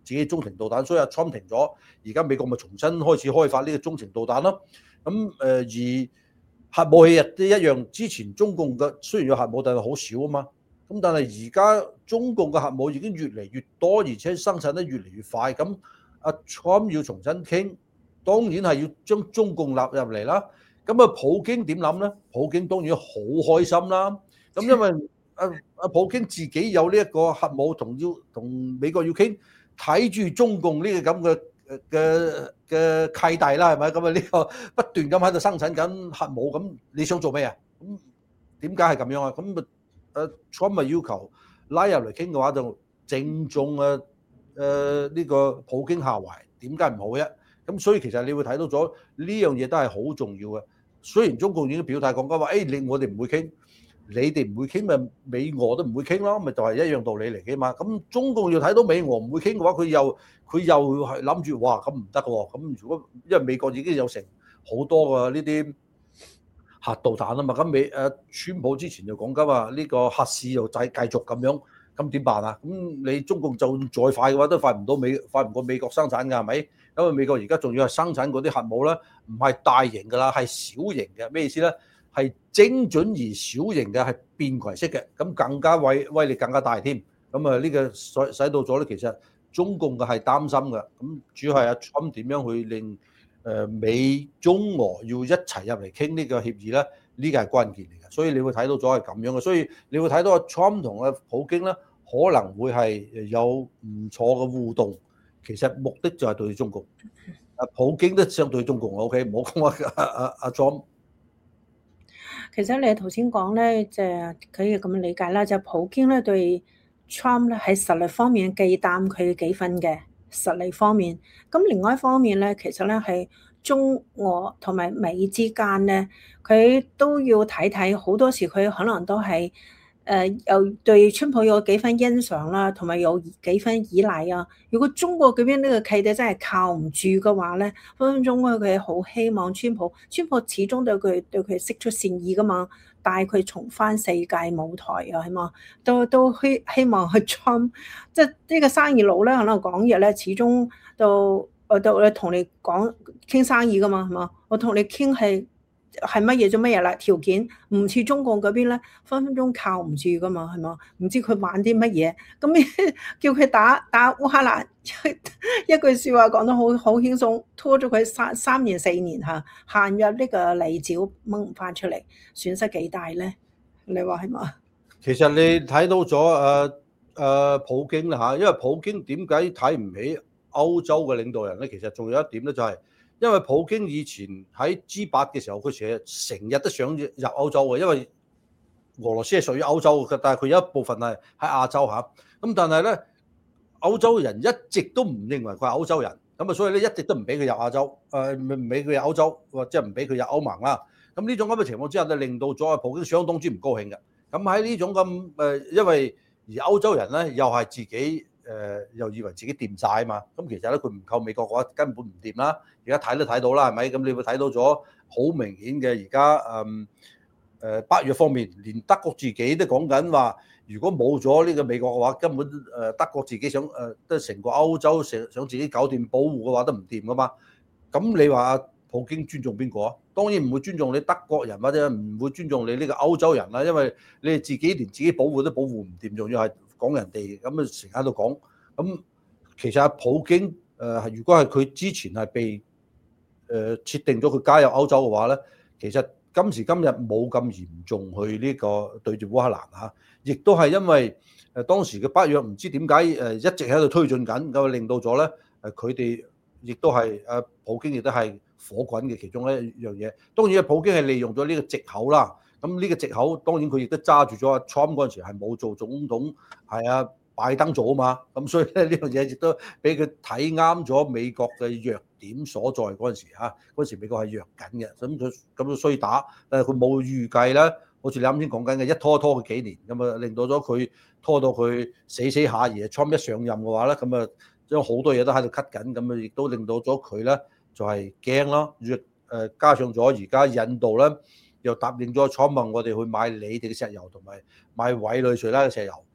自己中程導彈，所以阿 Trump 停咗，而家美國咪重新開始開發呢個中程導彈咯。咁而核武器亦都一樣，之前中共嘅雖然有核武，但係好少啊嘛。咁但係而家中共嘅核武已經越嚟越多，而且生產得越嚟越快。咁阿 Trump 要重新傾，當然係要將中共納入嚟啦。咁啊，普京點諗咧？普京當然好開心啦。咁因為普京自己有呢一個核武，同美國要傾，睇住中共呢個咁嘅契弟啦，係咪？咁啊呢個不斷咁喺度生產緊核武，咁你想做咩啊？咁點解係咁樣啊？咁Trump 咪要求拉入嚟傾嘅話，就正中呢個普京下懷，點解唔好啫？咁所以其實你會睇到咗呢樣嘢都係好重要嘅。雖然中共已經表態講緊話，我哋唔會傾，你哋唔會傾咪美俄都唔會傾咯，咪就係一樣道理嚟嘅嘛。咁中共要睇到美俄唔會傾嘅話，佢又係諗住哇咁唔得喎。咁如果因為美國已經有成好多嘅呢啲核導彈啊嘛，咁川普之前就講緊話呢個核試又繼續咁樣，咁點辦啊？咁你中共就再快嘅話，都快唔過美國生產㗎，係咪？因為美國而家仲要係生產嗰啲核武咧，唔係大型㗎啦，係小型嘅。咩意思咧？係精準而小型嘅，係便攜式嘅，咁更加威力更加大添。咁呢個使到咗咧，其實中共嘅係擔心嘅。咁主要係阿 Trump 點樣去令美中俄要一齊入嚟傾呢個協議咧？呢個係關鍵嚟嘅。所以你會睇到咗係咁樣嘅。所以你會睇到阿 Trump 同阿普京咧，可能會係有唔錯嘅互動。其實目的就係對中共。阿普京都相對中共 ，OK， 唔好講阿 Trump。 其實你頭先講咧，即係可以咁樣理解啦，就普京咧對 Trump 咧喺實力方面忌憚佢幾分嘅實力方面。咁另外一方面咧，其實咧係中俄同埋美之間咧，佢都要睇睇，好多時佢可能都係又對川普有幾分欣賞啦，同埋有幾分依賴啊。如果中國嗰邊呢個契弟真係靠唔住嘅話咧，分分鐘佢好希望川普始終對佢釋出善意噶嘛，帶佢重返世界舞台啊，係嘛？都希望去 Trump， 即係呢個生意佬咧，可能講嘢咧，始終都同你講傾生意噶嘛，係嘛？我同你傾係乜嘢做乜嘢啦？條件唔似中國嗰邊咧，分分鐘靠唔住噶嘛，係嘛？唔知佢玩啲乜嘢，咁叫佢打烏克蘭，一句説話講得好輕鬆，拖咗佢三年4年嚇，陷入呢個泥沼掹唔翻出嚟，損失幾大咧？你話係嘛？ 其實你睇到咗普京啦嚇，因為普京點解睇唔起歐洲嘅領導人咧？其實仲有一點咧，就係因為普京以前喺 G8嘅時候，佢成日都想入歐洲嘅，因為俄羅斯係屬於歐洲嘅，但係佢有一部分係喺亞洲嚇。咁但係咧，歐洲人一直都唔認為佢係歐洲人，咁所以咧一直都唔俾佢入亞洲，唔俾佢入歐洲，或者唔俾佢入歐盟啦。咁呢種咁嘅情況之下咧，令到咗普京相當之唔高興嘅。咁喺呢種咁因為而歐洲人咧又係自己又以為自己掂晒啊嘛，咁其實咧佢唔靠美國嘅話根本唔掂啦。而家睇都睇到啦，係咪？咁你會睇到咗好明顯嘅而家北約方面，連德國自己都講緊話，如果冇咗呢個美國嘅話，根本德國自己想都成個歐洲想自己搞掂保護嘅話都唔掂噶嘛。咁你話普京尊重邊個啊？當然唔會尊重你德國人，或者唔會尊重你呢個歐洲人啦，因為你哋自己連自己保護都保護唔掂，仲要係講人哋咁成日喺度講。咁其實普京如果係佢之前係被設定咗佢加入歐洲嘅話咧，其實今時今日冇咁嚴重去呢個對住烏克蘭嚇，亦都係因為當時嘅北約唔知點解一直喺度推進緊，咁令到咗咧佢哋亦都係普京亦都係火滾嘅其中一樣嘢。當然普京係利用咗呢個藉口啦。咁呢個藉口當然佢亦都揸住咗阿 Trump 嗰陣時係冇做總統，係拜登做啊嘛。咁所以咧呢樣嘢亦都俾佢睇啱咗美國嘅弱點所在嗰陣時嚇。嗰陣時美國係弱緊嘅，咁佢衰打，但係佢冇預計咧，好似你啱先講緊嘅一拖佢幾年，咁啊令到咗佢拖到佢死下，而 Trump 一上任嘅話咧，咁啊將好多嘢都喺度 cut 緊，咁啊亦都令到咗佢咧就係驚咯。加上咗而家印度咧又答應咗 Trump 我哋去買你哋嘅石油同埋買委內瑞拉嘅石油。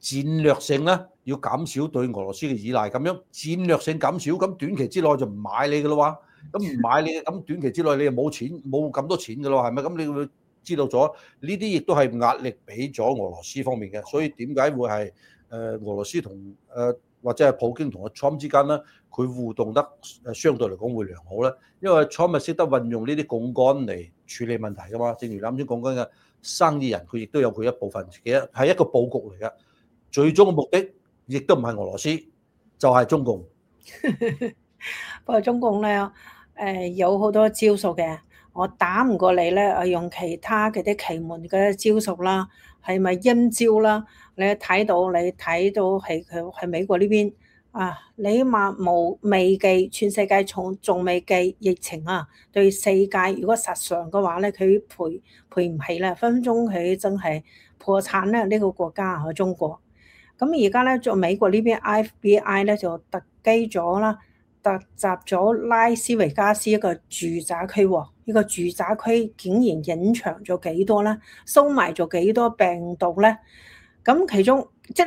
戰略性咧要減少對俄羅斯嘅依賴，咁樣戰略性減少，咁短期之內就唔買你嘅咯喎，咁唔買你，咁短期之內你又冇錢，冇咁多錢嘅咯，係咪？咁你會知道咗呢啲亦都係壓力俾咗俄羅斯方面嘅，所以點解會係俄羅斯同或者係普京同阿 Trump 之間咧，佢互動得相對嚟講會良好咧？因為 Trump 係識得運用呢啲槓桿嚟處理問題噶嘛，正如啱先講緊嘅生意人，佢亦都有佢一部分嘅係一個佈局嚟嘅。最終嘅目的亦都唔係俄羅斯，就係中共。 不過中共咧，有好多招數嘅，我打唔過你咧，我用其他嘅啲奇門嘅招數啦，係咪陰招啦？你睇到係佢係美國呢邊啊，你話冇未記，全世界仲未記疫情啊，對世界如果實常嘅話咧，佢賠唔起啦，分分鐘佢真係破產咧，呢個國家啊，中國。咁而家咧，做美國呢邊 FBI 咧就突擊咗啦，突襲咗拉斯維加斯一個住宅區喎，呢個住宅區竟然隱藏咗幾多咧，收埋咗幾多病毒咧？咁其中即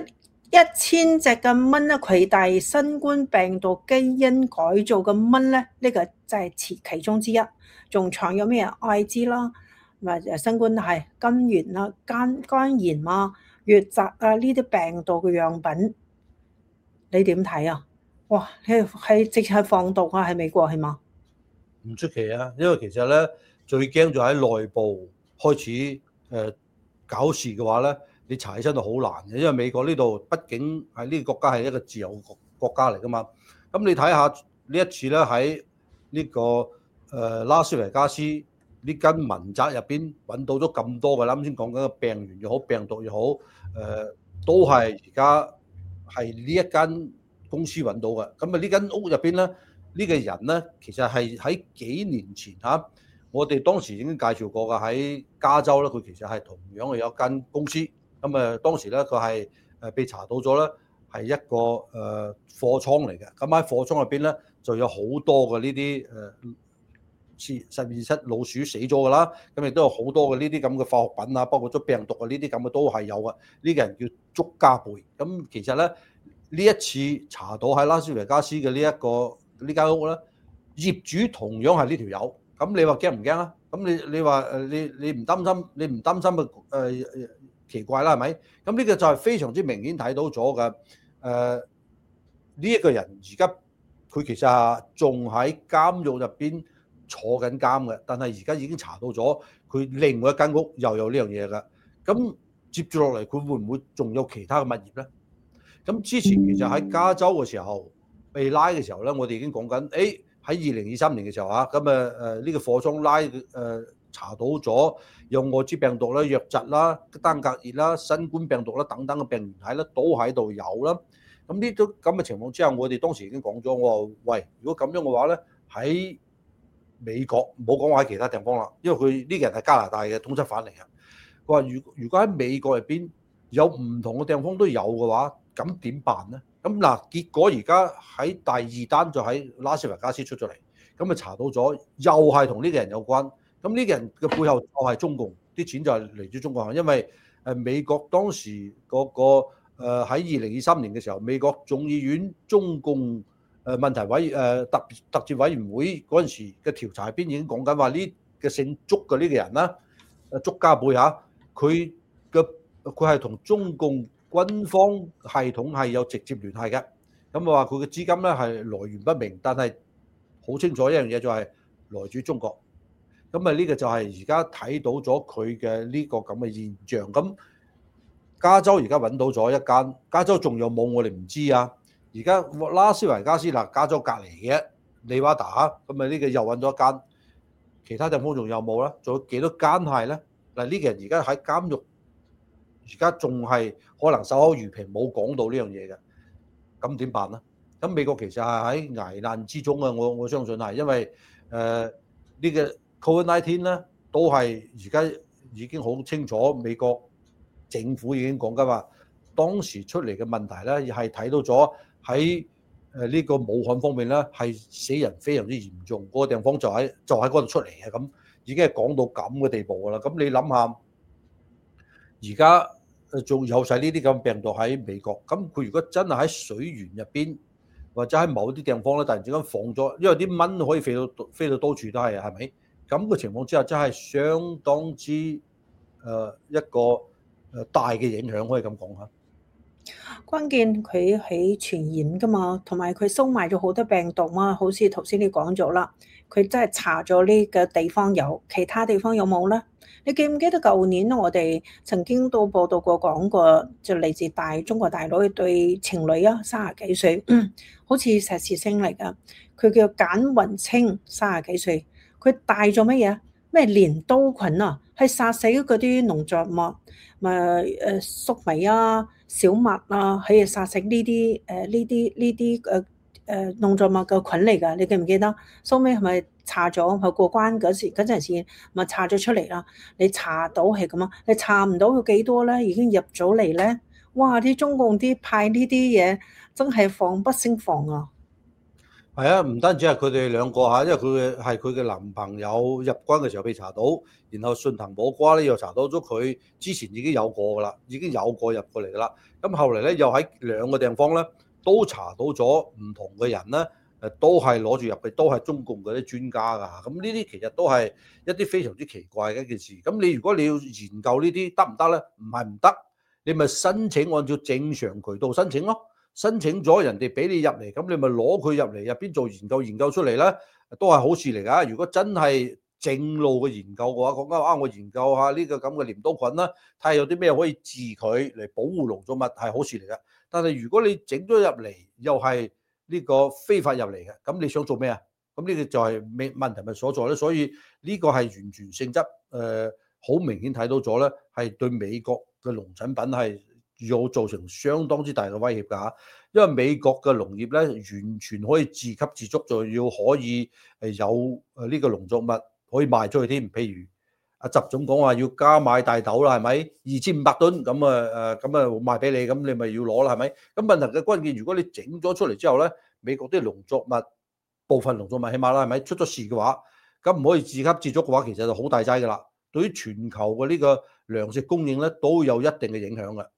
1000隻嘅蚊咧，攜帶新冠病毒基因改造嘅蚊咧，呢個就係其中之一。仲藏有咩艾滋啦，新冠係肝炎啦、肝炎啊、瘧疾啊呢啲病毒嘅樣品，你點睇啊？哇，係直係放毒啊！喺美國係嘛？ 唔出奇啊，因為其實咧最驚就喺內部開始搞事嘅話咧，你查起身就好難嘅，因為美國呢度畢竟係呢個國家係一個自由國家嚟噶嘛。咁你睇下呢一次咧喺呢個拉斯維加斯呢間民宅入邊揾到咗咁多嘅，啱先講緊嘅病原又好，病毒又好，都係而家係呢一間公司揾到嘅。咁啊呢間屋入邊咧，呢個人咧其實係喺幾年前嚇，我哋當時已經介紹過嘅，喺加州咧，佢其實係同樣係有一間公司。咁當時咧佢係被查到咗咧，係一個貨倉嚟嘅。咁喺貨倉入邊咧就有好多嘅呢啲實驗室老鼠死咗㗎啦，咁亦都有好多嘅呢啲咁嘅化學品啊，包括咗病毒啊，呢啲咁嘅都係有嘅。呢個人叫祝加貝。咁其實咧呢一次查到喺拉斯維加斯嘅呢間屋咧，業主同樣係呢條友。咁你話驚唔驚啊？咁你話你唔擔心？你唔擔心咪奇怪啦，係咪？咁呢個就係非常之明顯睇到咗嘅。呢一個人而家佢其實仲喺監獄入邊坐緊監嘅，但係而家已經查到咗佢另外一間屋又有呢樣嘢㗎。咁接住落嚟，佢會唔會仲有其他嘅物業咧？咁之前其實喺加州嘅時候被拉嘅時候咧，我哋已經講緊，喺2023年嘅時候啊，咁呢個貨倉查到咗有愛滋病毒啦、瘧疾啦、登革熱啦、新冠病毒啦等等嘅病原體咧，都喺度有啦。咁呢啲咁嘅情況之下，我哋當時已經講咗，我話喂，如果咁樣嘅話咧，喺美國唔好講話喺其他地方啦，因為佢呢個人係加拿大嘅通緝犯嚟嘅。佢話如果喺美國入邊有唔同嘅地方都有嘅話，咁點辦咧？咁嗱，結果而家喺第二單就喺拉斯維加斯出咗嚟，咁啊查到咗，又係同呢個人有關。咁呢個人嘅背後就係中共，啲錢就係嚟自中國，因為美國當時嗰個喺2023年嘅時候，美國眾議院中共問題特別委員會嗰陣時嘅調查入邊已經講緊話呢個姓祝嘅呢個人啦，祝加貝嚇，佢係同中共軍方系統係有直接聯繫嘅。咁啊話佢嘅資金咧係來源不明，但係好清楚一樣嘢就係來自中國。咁啊呢個就係而家睇到咗佢嘅呢個咁嘅現象。咁加州而家揾到咗一間，加州仲有冇我哋唔知啊。而家拉斯維加斯嗱，加州隔離嘅尼華達，咁啊呢個又揾咗一間，其他地方仲有冇咧？仲有幾多間係咧？嗱，呢個人而家喺監獄，而家仲係可能守口如瓶，冇講到呢樣嘢嘅，咁點辦咧？咁美國其實係喺危難之中啊！我相信係，因為呢個 COVID-19 咧，都係而家已經好清楚，美國政府已經講緊話，當時出嚟嘅問題咧，係睇到咗喺呢個武漢方面咧，係死人非常之嚴重，嗰個地方就喺嗰度出嚟嘅，咁已經係講到咁嘅地步㗎啦。咁你諗下，而家仲有晒呢啲咁病毒喺美國，咁佢如果真係喺水源入邊，或者喺某啲地方咧，突然之間放咗，因為啲蚊可以飛到多處都係，係咪？咁嘅情況之下，真係相當之一個大嘅影響，可以咁講嚇。 關鍵佢喺傳染㗎嘛，同埋佢收埋咗好多病毒嘛，好似頭先你講咗啦，佢真係查咗呢個地方有，其他地方有冇咧？你記唔記得舊年我哋曾經都報道過講過，就嚟自中國大陸一對情侶啊，30幾歲，好似碩士生嚟㗎，佢叫簡雲清，30幾歲，佢帶咗乜嘢？咩鐮刀菌啊，係殺死嗰啲農作物，咪粟米啊、小麥啊，係殺死呢啲農作物嘅菌嚟㗎，你記唔記得？收尾係咪查咗佢過關嗰陣時，咪查咗出嚟啦？你查到係咁啊，你查唔到有幾多咧？已經入咗嚟咧，哇！啲中共啲派呢啲嘢真係防不勝防啊！ 係啊，唔單止係佢哋兩個嚇，因為佢嘅男朋友入關嘅時候被查到，然後順藤摸瓜咧又查到咗佢之前已經有過㗎啦，已經有過入過嚟㗎啦。咁後嚟咧又喺兩個地方咧都查到咗唔同嘅人咧，都係攞住入去，都係中共嗰啲專家㗎。咁呢啲其實都係一啲非常之奇怪嘅一件事。咁你如果你要研究呢啲得唔得咧？唔係唔得，你咪申請按照正常渠道申請咯。申請咗人哋俾你入嚟，咁你咪攞佢入嚟入邊做研究，研究出嚟咧都係好事嚟㗎。如果真係正路嘅研究嘅話，講緊我研究下呢個咁嘅鐮刀菌啦，睇下有啲咩可以治佢嚟保護農作物係好事嚟㗎。但係如果你整咗入嚟又係呢個非法入嚟嘅，咁你想做咩啊？咁呢個就係問題咪所在咧。所以呢個係完全性質好明顯睇到咗咧，係對美國嘅農產品係有造成相當之大嘅威脅㗎，因為美國嘅農業咧完全可以自給自足，就要可以有呢個農作物可以賣出去添。譬如阿習總講話要加買大豆啦，係咪2500噸咁賣俾你，咁你咪要攞啦，係咪？咁問題嘅關鍵，如果你整咗出嚟之後咧，美國啲農作物部分農作物起碼啦，係咪出咗事嘅話，咁唔可以自給自足嘅話，其實就好大劑㗎啦。對於全球嘅呢個糧食供應咧，都有一定嘅影響嘅。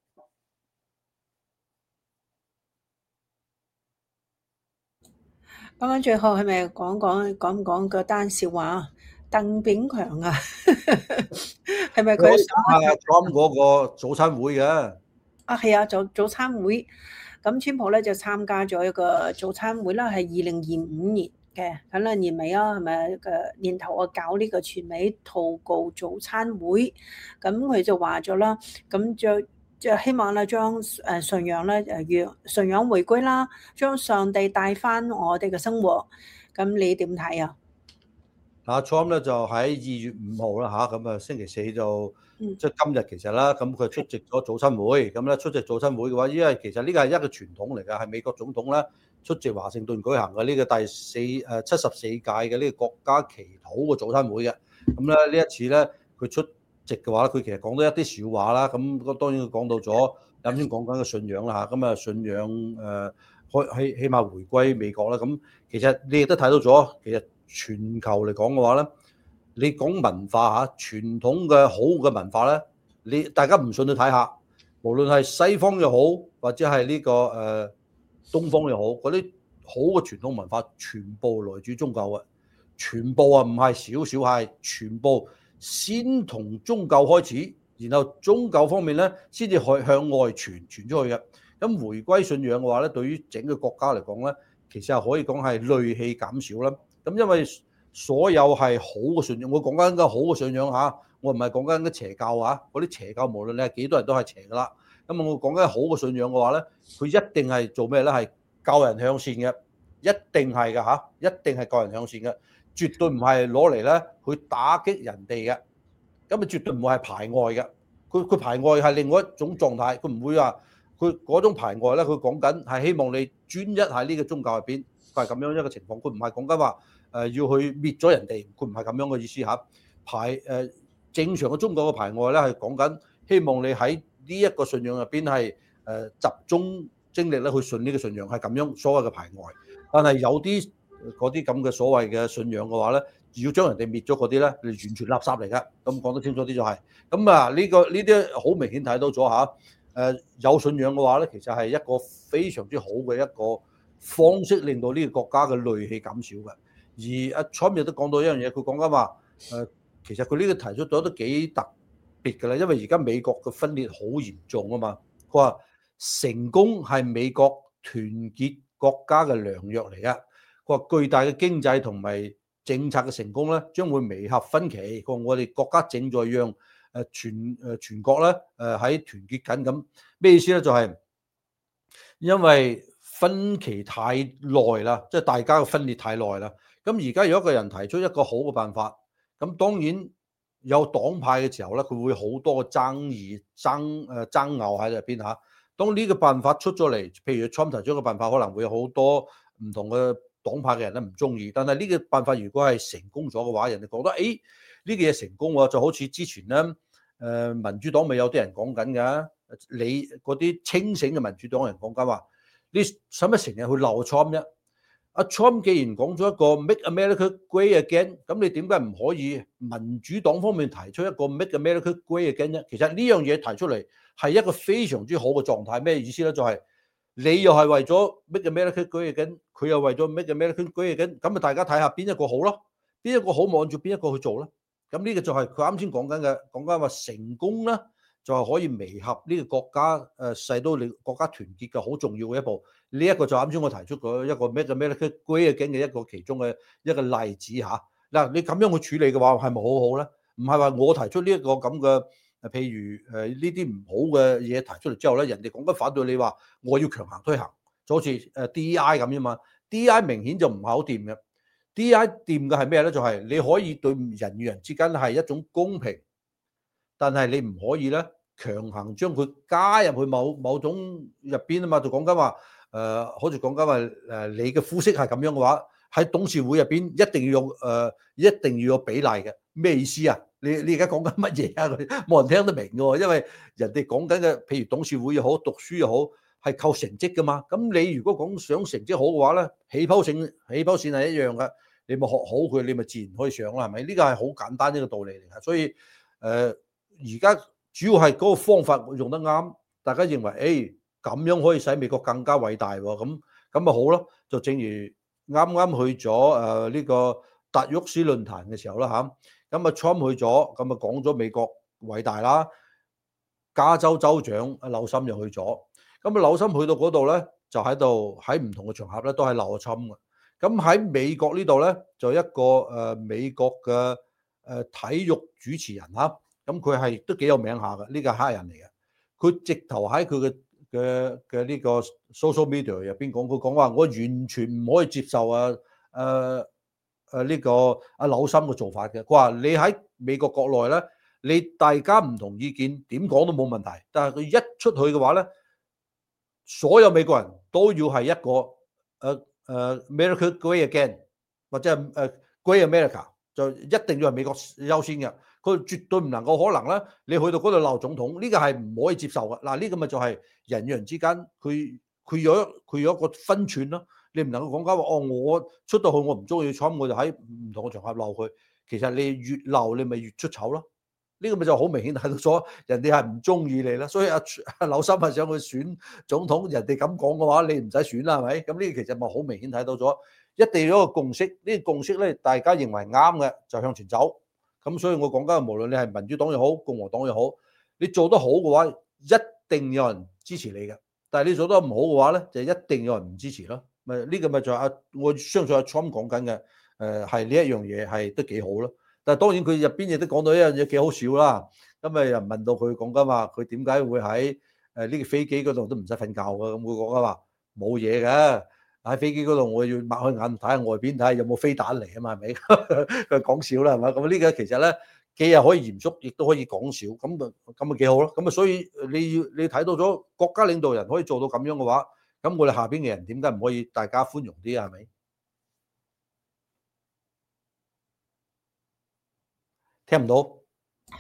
啱啱最後係咪講嗰單笑話？鄧炳強啊，係咪你可以佢講下 Trump 嗰個早餐會嘅。 啊？係啊，早餐會，咁川普咧就參加咗一個早餐會啦，係2025年嘅，咁啦年尾啊，係咪年頭啊搞呢個全美禱告早餐會，咁佢就話咗啦，咁就希望咧將信仰咧信仰回歸啦，將上帝帶翻我哋嘅生活，咁你點睇啊？ Trump 咧就喺2月5號啦嚇，咁星期四就嗯即係今日其實啦，咁佢出席咗早餐會，咁咧出席早餐會嘅話，因為其實呢個係一個傳統嚟㗎，係美國總統咧出席華盛頓舉行嘅呢個74屆嘅呢個國家祈禱嘅早餐會嘅，咁咧呢一次咧佢出席嘅話，佢其實講咗一啲笑話啦，咁當然佢講到咗啱先講緊嘅信仰啦嚇，咁信仰起碼回歸美國啦，咁其實你亦都睇到咗，其實全球嚟講嘅話咧，你講文化嚇，傳統嘅好嘅文化咧，大家唔信你睇下，無論係西方又好，或者係呢個東方又好，嗰啲好嘅傳統文化全部來自宗教嘅，全部啊唔係少少係全部先同宗教開始，然後宗教方面咧先至向外傳出去嘅。咁回歸信仰嘅話咧，對於整個國家嚟講咧，其實係可以講係戾氣減少啦。咁因為所有係好嘅信仰，我講緊好嘅信仰嚇，我唔係講緊啲邪教嚇，嗰啲邪教無論你係幾多人都係邪噶啦。咁我講緊好嘅信仰嘅話咧，佢一定係做咩咧？係教人向善嘅，一定係㗎嚇，一定係教人向善嘅，絕對唔係攞嚟咧去打擊人哋嘅。咁啊，絕對唔會係排外嘅。佢排外係另外一種狀態，佢唔會話佢嗰種排外咧。佢講緊係希望你專一喺呢個宗教入邊，佢係咁樣一個情況。佢唔係講緊話要去滅咗人哋，佢唔係咁樣嘅意思嚇。正常嘅宗教嘅排外咧，係講緊希望你喺呢一個信仰入邊係集中精力咧去信呢個信仰，係咁樣所謂嘅排外。但係有啲嗰啲咁嘅所謂嘅信仰嘅話咧， 要將人哋滅咗嗰啲咧，你完全垃圾嚟㗎。咁講得清楚啲就係、是，咁啊呢啲好明顯睇到咗嚇。有信仰嘅話咧，其實係一個非常之好嘅一個方式，令到呢個國家嘅戾氣減少嘅。而阿 Trump 亦都講到一樣嘢，佢講緊話其實佢呢個提出咗都幾特別㗎啦，因為而家美國嘅分裂好嚴重啊嘛。佢話成功係美國團結國家嘅良藥嚟㗎。佢話巨大嘅經濟同埋政策嘅成功咧，將會彌合分歧。佢話我哋國家正在讓全國咧喺團結緊咁。咩意思咧？就係因為分歧太耐啦，即係大家嘅分裂太耐啦。咁而家有一個人提出一個好嘅辦法，咁當然有黨派嘅時候咧，佢會好多嘅爭議、爭拗喺入邊嚇。當呢個辦法出咗嚟，譬如 Trump 提出嘅辦法，可能會有好多唔同嘅黨派嘅人咧唔中意。但係呢個辦法如果係成功咗嘅話，人哋覺得誒呢個嘢成功喎，就好似之前咧民主黨咪有啲人講緊㗎，你嗰啲清醒嘅民主黨人講緊話，你使乜成日去鬧 Trump 啫？阿 Trump 既然講咗一個 Make America Great Again， 咁你點解唔可以民主黨方面提出一個 Make America Great Again 啫？其實呢樣嘢提出嚟係一個非常之好嘅狀態。咩意思咧？就係你又係為咗 Make America Great Again， 佢又為咗 Make America Great Again， 咁咪大家睇下邊一個好咯？邊一個好按照邊一個去做咧？咁呢個就係佢啱先講緊嘅，講緊話成功咧，就係可以彌合呢個國家使到你國家團結嘅好重要嘅一步。呢一個就啱先我提出過一個咩嘅 Great Again 嘅一個其中嘅一個例子嚇。嗱，你咁樣去處理嘅話，係咪好好咧？唔係話我提出呢一個咁嘅譬如呢啲唔好嘅嘢提出嚟之後咧，人哋講緊反對你話我要強行推行，就好似DEI 咁啫嘛。DEI 明顯就唔係好掂嘅。DEI 掂嘅係咩咧？就係你可以對人與人之間係一種公平，但係你唔可以咧強行將佢加入去某種入邊啊嘛。就講緊話好似講緊話你嘅膚色係咁樣嘅話，喺董事會入邊一定要有比例嘅。咩意思啊？你而家講緊乜嘢啊？冇人聽得明嘅喎，因為人哋講緊嘅，譬如董事會又好，讀書又好，係靠成績噶嘛。咁你如果講想成績好嘅話咧，起跑線係一樣嘅。你咪學好佢，你咪自然可以上啦，係咪？呢個係好簡單一個道理嚟嘅。所以而家主要係嗰個方法用得啱，大家認為咁樣可以使美國更加偉大喎。咁咪好咯。就正如啱啱去咗呢個達沃斯論壇嘅時候啦嚇，咁啊 Trump 去咗，咁啊講咗美國偉大啦。加州州長阿紐森又去咗，咁啊紐森去到嗰度咧，就喺唔同嘅場合咧都係鬧阿 Trump 嘅。咁喺美國呢度咧，就一個美國嘅體育主持人嚇，咁佢係都幾有名下嘅，呢個係黑人嚟嘅。佢直頭喺佢嘅呢個 social media 入邊講，佢講話我完全唔可以接受呢個阿紐森嘅做法嘅。佢話你喺美國國內咧，你大家唔同意見點講都冇問題，但係佢一出去嘅話咧，所有美國人都要係一個America Great Again 或者係Great America， 就一定要係美國優先嘅。佢絕對唔能夠可能咧，你去到嗰度鬧總統，呢個係唔可以接受嘅。嗱，呢個咪就係人與人之間，佢有一個分寸咯。你唔能夠講緊話我出到去我唔中意 Trump，我就喺唔同嘅場合鬧佢。其實你越鬧你咪越出醜咯。呢個咪就好明顯睇到咗，人哋係唔中意你啦。所以阿紐森係想去選總統，人哋咁講嘅話，你唔使選啦，係咪？咁呢個其實咪好明顯睇到咗，一定要有一個共識。呢個共識咧，大家認為啱嘅就向前走。咁所以我講緊，無論你係民主黨又好，共和黨又好，你做得好嘅話，一定有人支持你嘅。但係你做得唔好嘅話咧，就一定有人唔支持咯。咪呢個咪就係我相信阿 Trump 講緊嘅，係呢一樣嘢係都幾好咯。但係當然佢入邊亦都講到一樣嘢幾好笑啦。咁咪又問到佢講緊話，佢點解會喺呢個飛機嗰度都唔使瞓覺嘅？咁佢講緊話冇嘢嘅，喺飛機嗰度我要擘開眼睇下外邊，睇下有冇飛彈嚟啊嘛，係咪？佢講笑啦，係嘛？咁呢個其實咧既係可以嚴肅，亦都可以講笑，咁咪幾好咯。咁啊，所以你睇到咗國家領導人可以做到咁樣嘅話，咁我哋下邊嘅人點解唔可以大家寬容啲啊？係咪？聽唔到？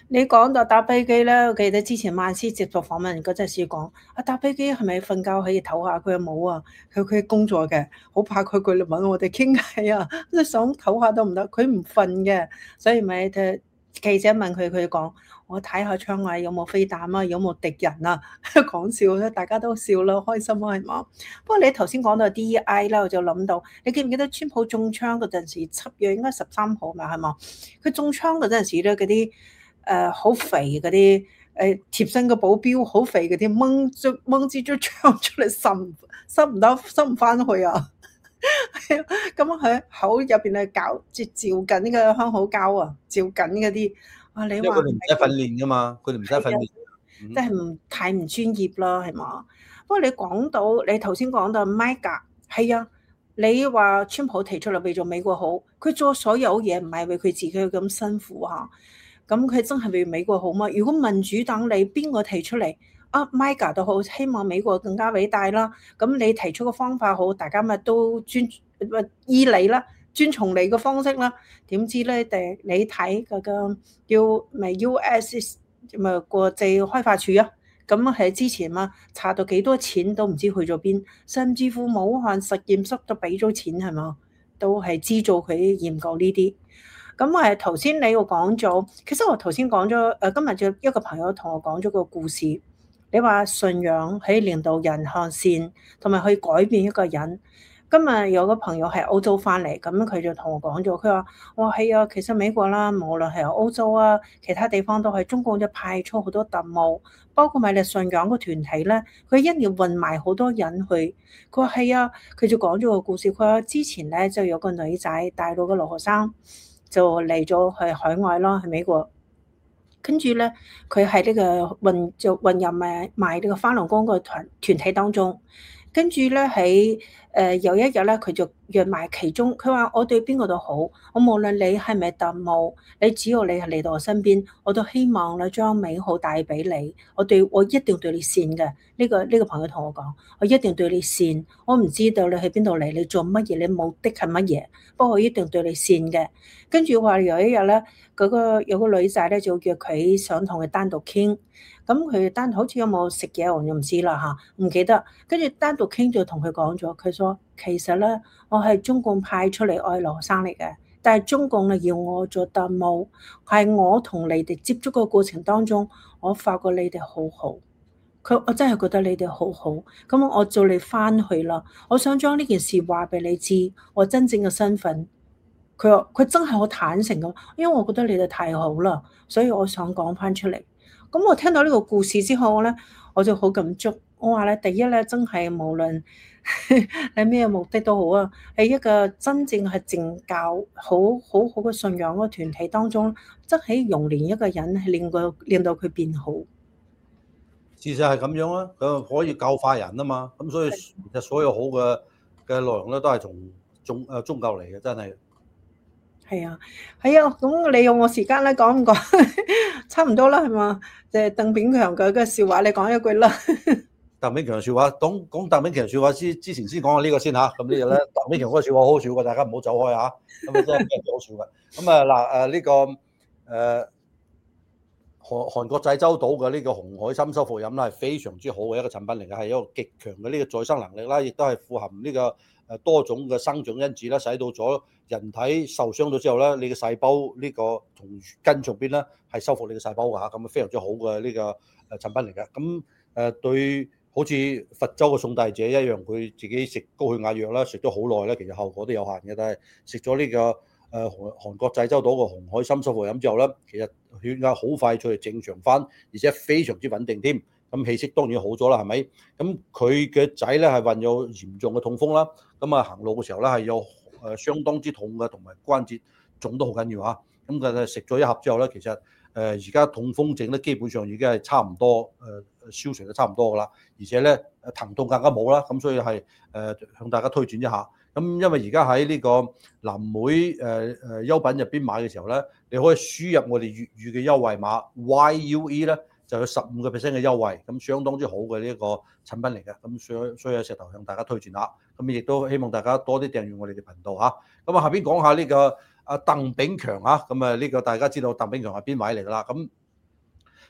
你講到搭飛機咧，我記得之前萬斯接受訪問嗰陣時講，搭飛機係咪瞓覺可以唞下？佢話冇啊，佢工作嘅，好怕佢嚟揾我哋傾偈啊，即係想唞下都唔得，佢唔瞓嘅，所以咪記者問佢，佢講我睇下窗外有冇飛彈啊，有冇敵人啊，講笑咧，大家都笑啦，開心啊，係嘛？不過你頭先講到 DEI 啦，我就諗到，你記唔記得川普中槍嗰陣時，7月應該13號嘛，係嘛？佢中槍嗰陣時咧，嗰啲好肥嗰啲貼身嘅保鏢，好肥嗰啲掹支槍出嚟，塞唔翻去啊！咁佢口入邊係搞照緊呢個香口膠啊，照緊嗰啲啊！你話因為佢哋唔使訓練噶嘛，佢哋唔使訓練， 即係太唔專業啦，係嘛？不過你講到你頭先講到 MAGA 係啊，你話川普提出嚟為咗美國好，佢做所有嘢唔係為佢自己咁辛苦嚇。咁佢真係為美國好嗎？如果民主黨你邊個提出嚟MAGA 都好，希望美國更加偉大啦。咁你提出個方法好，大家咪都依你啦，遵從你嘅方式啦。點知咧？你睇嗰個叫咪 US 咪國際開發署啊？咁喺之前嘛，查到幾多錢都唔知去咗邊，甚至乎武漢實驗室都俾咗錢係嘛，都係資助佢研究呢啲。咁頭先你又講咗，其實我頭先講咗，今日就一個朋友同我講咗個故事。你話信仰可以令到人向善，同埋可以改變一個人。今日有個朋友係歐洲翻嚟，咁佢就同我講咗，佢話：哇係啊，其實美國啦，無論係歐洲啊，其他地方都係中共就派出好多特務，包括埋你信仰個團體咧，佢一定要運埋好多人去。佢話係啊，佢就講咗個故事。佢話之前咧就有個女仔，大陸嘅留學生。就嚟咗去海外啦，去美國。跟住咧，佢喺呢個混入埋呢個法輪功個團體當中。跟住咧喺有一日咧，佢就約埋其中。佢話：我對邊個都好，我無論你係咪特務，你只要你係嚟到我身邊，我都希望咧將美好帶俾你。我一定對你善嘅。呢個朋友同我講，我一定對你善。我唔知道你喺邊度嚟，你做乜嘢，你目的係乜嘢，不過我一定對你善嘅。跟住話有一日咧，有個女仔咧就約佢想同佢單獨傾。咁佢單獨好似有冇食嘢我就唔知啦嚇，唔記得。跟住單獨傾就同佢講咗，佢說其實咧我係中共派出嚟愛留學生嚟嘅，但係中共咧要我做特務，係我同你哋接觸個過程當中，我發覺你哋好好，我真係覺得你哋好好，咁我做你翻去啦，我想將呢件事話俾你知，我真正嘅身份。佢話佢真係好坦誠咁，因為我覺得你哋太好啦，所以我想講翻出嚟。咁我聽到呢個故事之後咧，我就好感觸。我話咧，第一咧，真係無論係咩目的都好啊，喺一個真正係正教好嘅信仰嗰個團體當中，真係容連一個人係令到佢變好。 事實係咁樣啊，佢可以教化人啊嘛。咁所以其實所有好嘅內容咧，都係從宗教嚟嘅，真係。 係啊，係啊，咁你用我時間咧講唔講？差唔多啦，係嘛？即係鄧炳強嘅笑話，你講一句啦。 鄧炳強嘅笑話，講鄧炳強嘅笑話之前先講下呢個先嚇。咁呢個咧，鄧炳強嗰個笑話好好笑嘅，大家唔好走開嚇。咁啊真係幾好笑嘅。咁啊嗱呢個韓國濟州島嘅呢個紅海參修復飲啦，係非常之好嘅一個產品嚟嘅，係一個極強嘅呢個再生能力啦，亦都係富含呢個多種嘅生長因子啦，使到咗人體受傷咗之後咧，你嘅細胞呢個從根上邊咧係修復你嘅細胞㗎嚇，咁啊非常之好嘅呢個產品嚟嘅。咁對好似佛州嘅宋大姐一樣，佢自己食高血壓藥啦，食咗好耐咧，其實後果都有限嘅，但係食咗呢個韓國濟州島嘅紅海參修復飲之後咧，其實血壓好快就係正常翻，而且非常之穩定添。咁氣息當然好咗啦，係咪？咁佢嘅仔咧係患有嚴重嘅痛風啦，咁啊行路嘅時候咧係有相當之痛嘅，同埋關節腫都好緊要嚇。咁佢食咗一盒之後咧，其實而家痛風症咧基本上已經係差唔多消除得差唔多噶啦，而且咧疼痛更加冇啦。咁所以係向大家推薦一下。咁因為而家喺呢個藍莓優品入邊買嘅時候咧，你可以輸入我哋粵語嘅優惠碼 YUE 咧，就有15% 嘅優惠，咁相當之好嘅呢一個產品嚟嘅。咁所以喺石頭向大家推薦下，咁亦都希望大家多啲訂閱我哋嘅頻道嚇。咁下邊講下呢個鄧炳強嚇，咁呢個大家知道鄧炳強係邊位嚟㗎啦。咁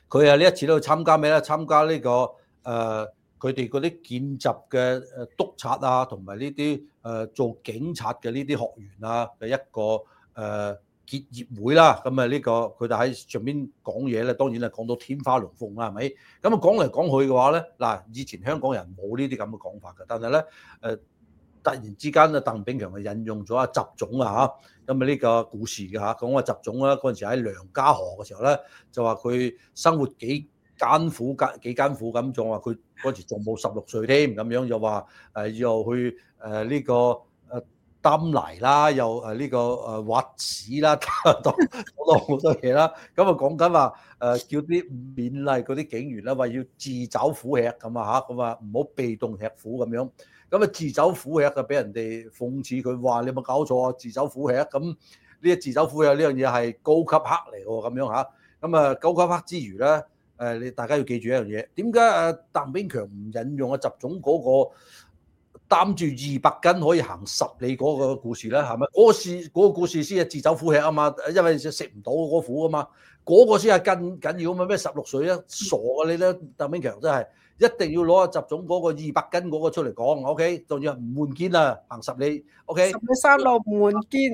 佢呢一次都去參加咩咧？參加呢個佢哋嗰啲見習嘅督察啊，同埋呢啲做警察嘅呢啲學員啊嘅一個結業會啦。咁啊呢個佢哋喺上邊講嘢咧，當然係講到天花龍鳳啦，係咪？咁啊講嚟講去嘅話咧，嗱以前香港人冇呢啲咁嘅講法嘅，但係咧突然之間啊，鄧炳強係引用咗阿習總啊嚇，咁啊呢個故事嘅嚇，講話習總啦嗰陣時喺梁家河嘅時候咧，就話佢生活幾艱苦咁，仲話佢嗰時仲冇16歲添，咁樣又話又去呢個擔泥啦，又呢個挖屎啦，講到好多嘢啦。咁啊講緊話叫啲勉勵嗰啲警員啦，話要自找苦吃咁啊嚇，咁啊唔好被動吃苦咁樣。咁啊自找苦吃就俾人哋諷刺佢話你有冇搞錯啊？自找苦吃咁呢啲自找苦吃呢樣嘢係高級黑嚟喎，咁樣嚇。咁啊高級黑之餘咧。你大家要記住一樣嘢，點解鄧炳強唔引用習總嗰個擔住200斤可以行10里嗰個故事咧？係咪嗰個故事先係自找苦吃啊嘛？因為食唔到嗰苦啊嘛，嗰個先係更緊要啊嘛！咩16歲啊，傻啊你咧！鄧炳強真係一定要攞習總嗰個200斤嗰個出嚟講 ，OK？ 仲要唔換肩啊，行10里 ，OK？ 10里3路唔換肩。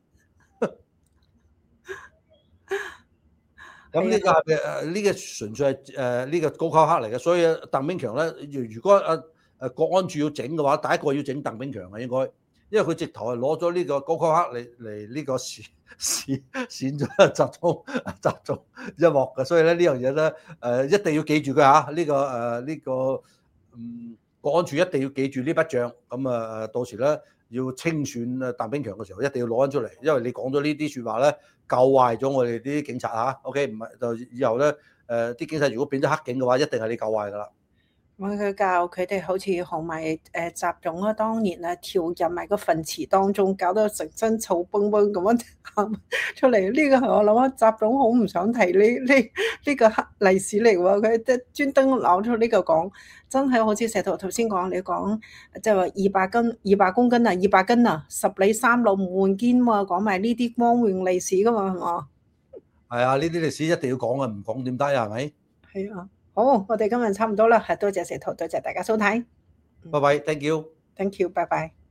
咁呢個係呢個純粹係呢個高級黑嚟嘅，所以鄧炳強咧，如果國安處要整嘅話，第一個要整鄧炳強嘅應該，因為佢直頭係攞咗呢個高級黑嚟呢個選咗習總一鑊嘅，所以咧呢樣嘢咧一定要記住佢嚇，呢個國安處一定要記住呢筆帳，咁到時咧要清選鄧炳強嘅時候，一定要攞翻出嚟，因為你講咗呢啲説話咧。教壞咗我哋啲警察嚇 ，OK 唔係就以後咧啲警察如果變咗黑警嘅話，一定係你教壞㗎啦。 佢教佢哋好似學埋習總啊，當年啊跳入埋個墳池當中，搞到成身草崩崩咁樣喊出嚟。呢個係我諗啊，習總好唔想提呢個黑歷史嚟喎，佢即專登攞出呢個講，真係好似石頭頭先講你講，即係話200公斤啊，200斤啊，10里3路唔換肩喎，講埋呢啲光榮歷史㗎嘛，係嘛？ 係啊，呢啲歷史一定要講啊，唔講點得啊，係咪？ 係啊。好，我哋今日差唔多啦，係多謝石頭，多謝大家收睇。 拜拜，thank you。 Thank you，拜拜。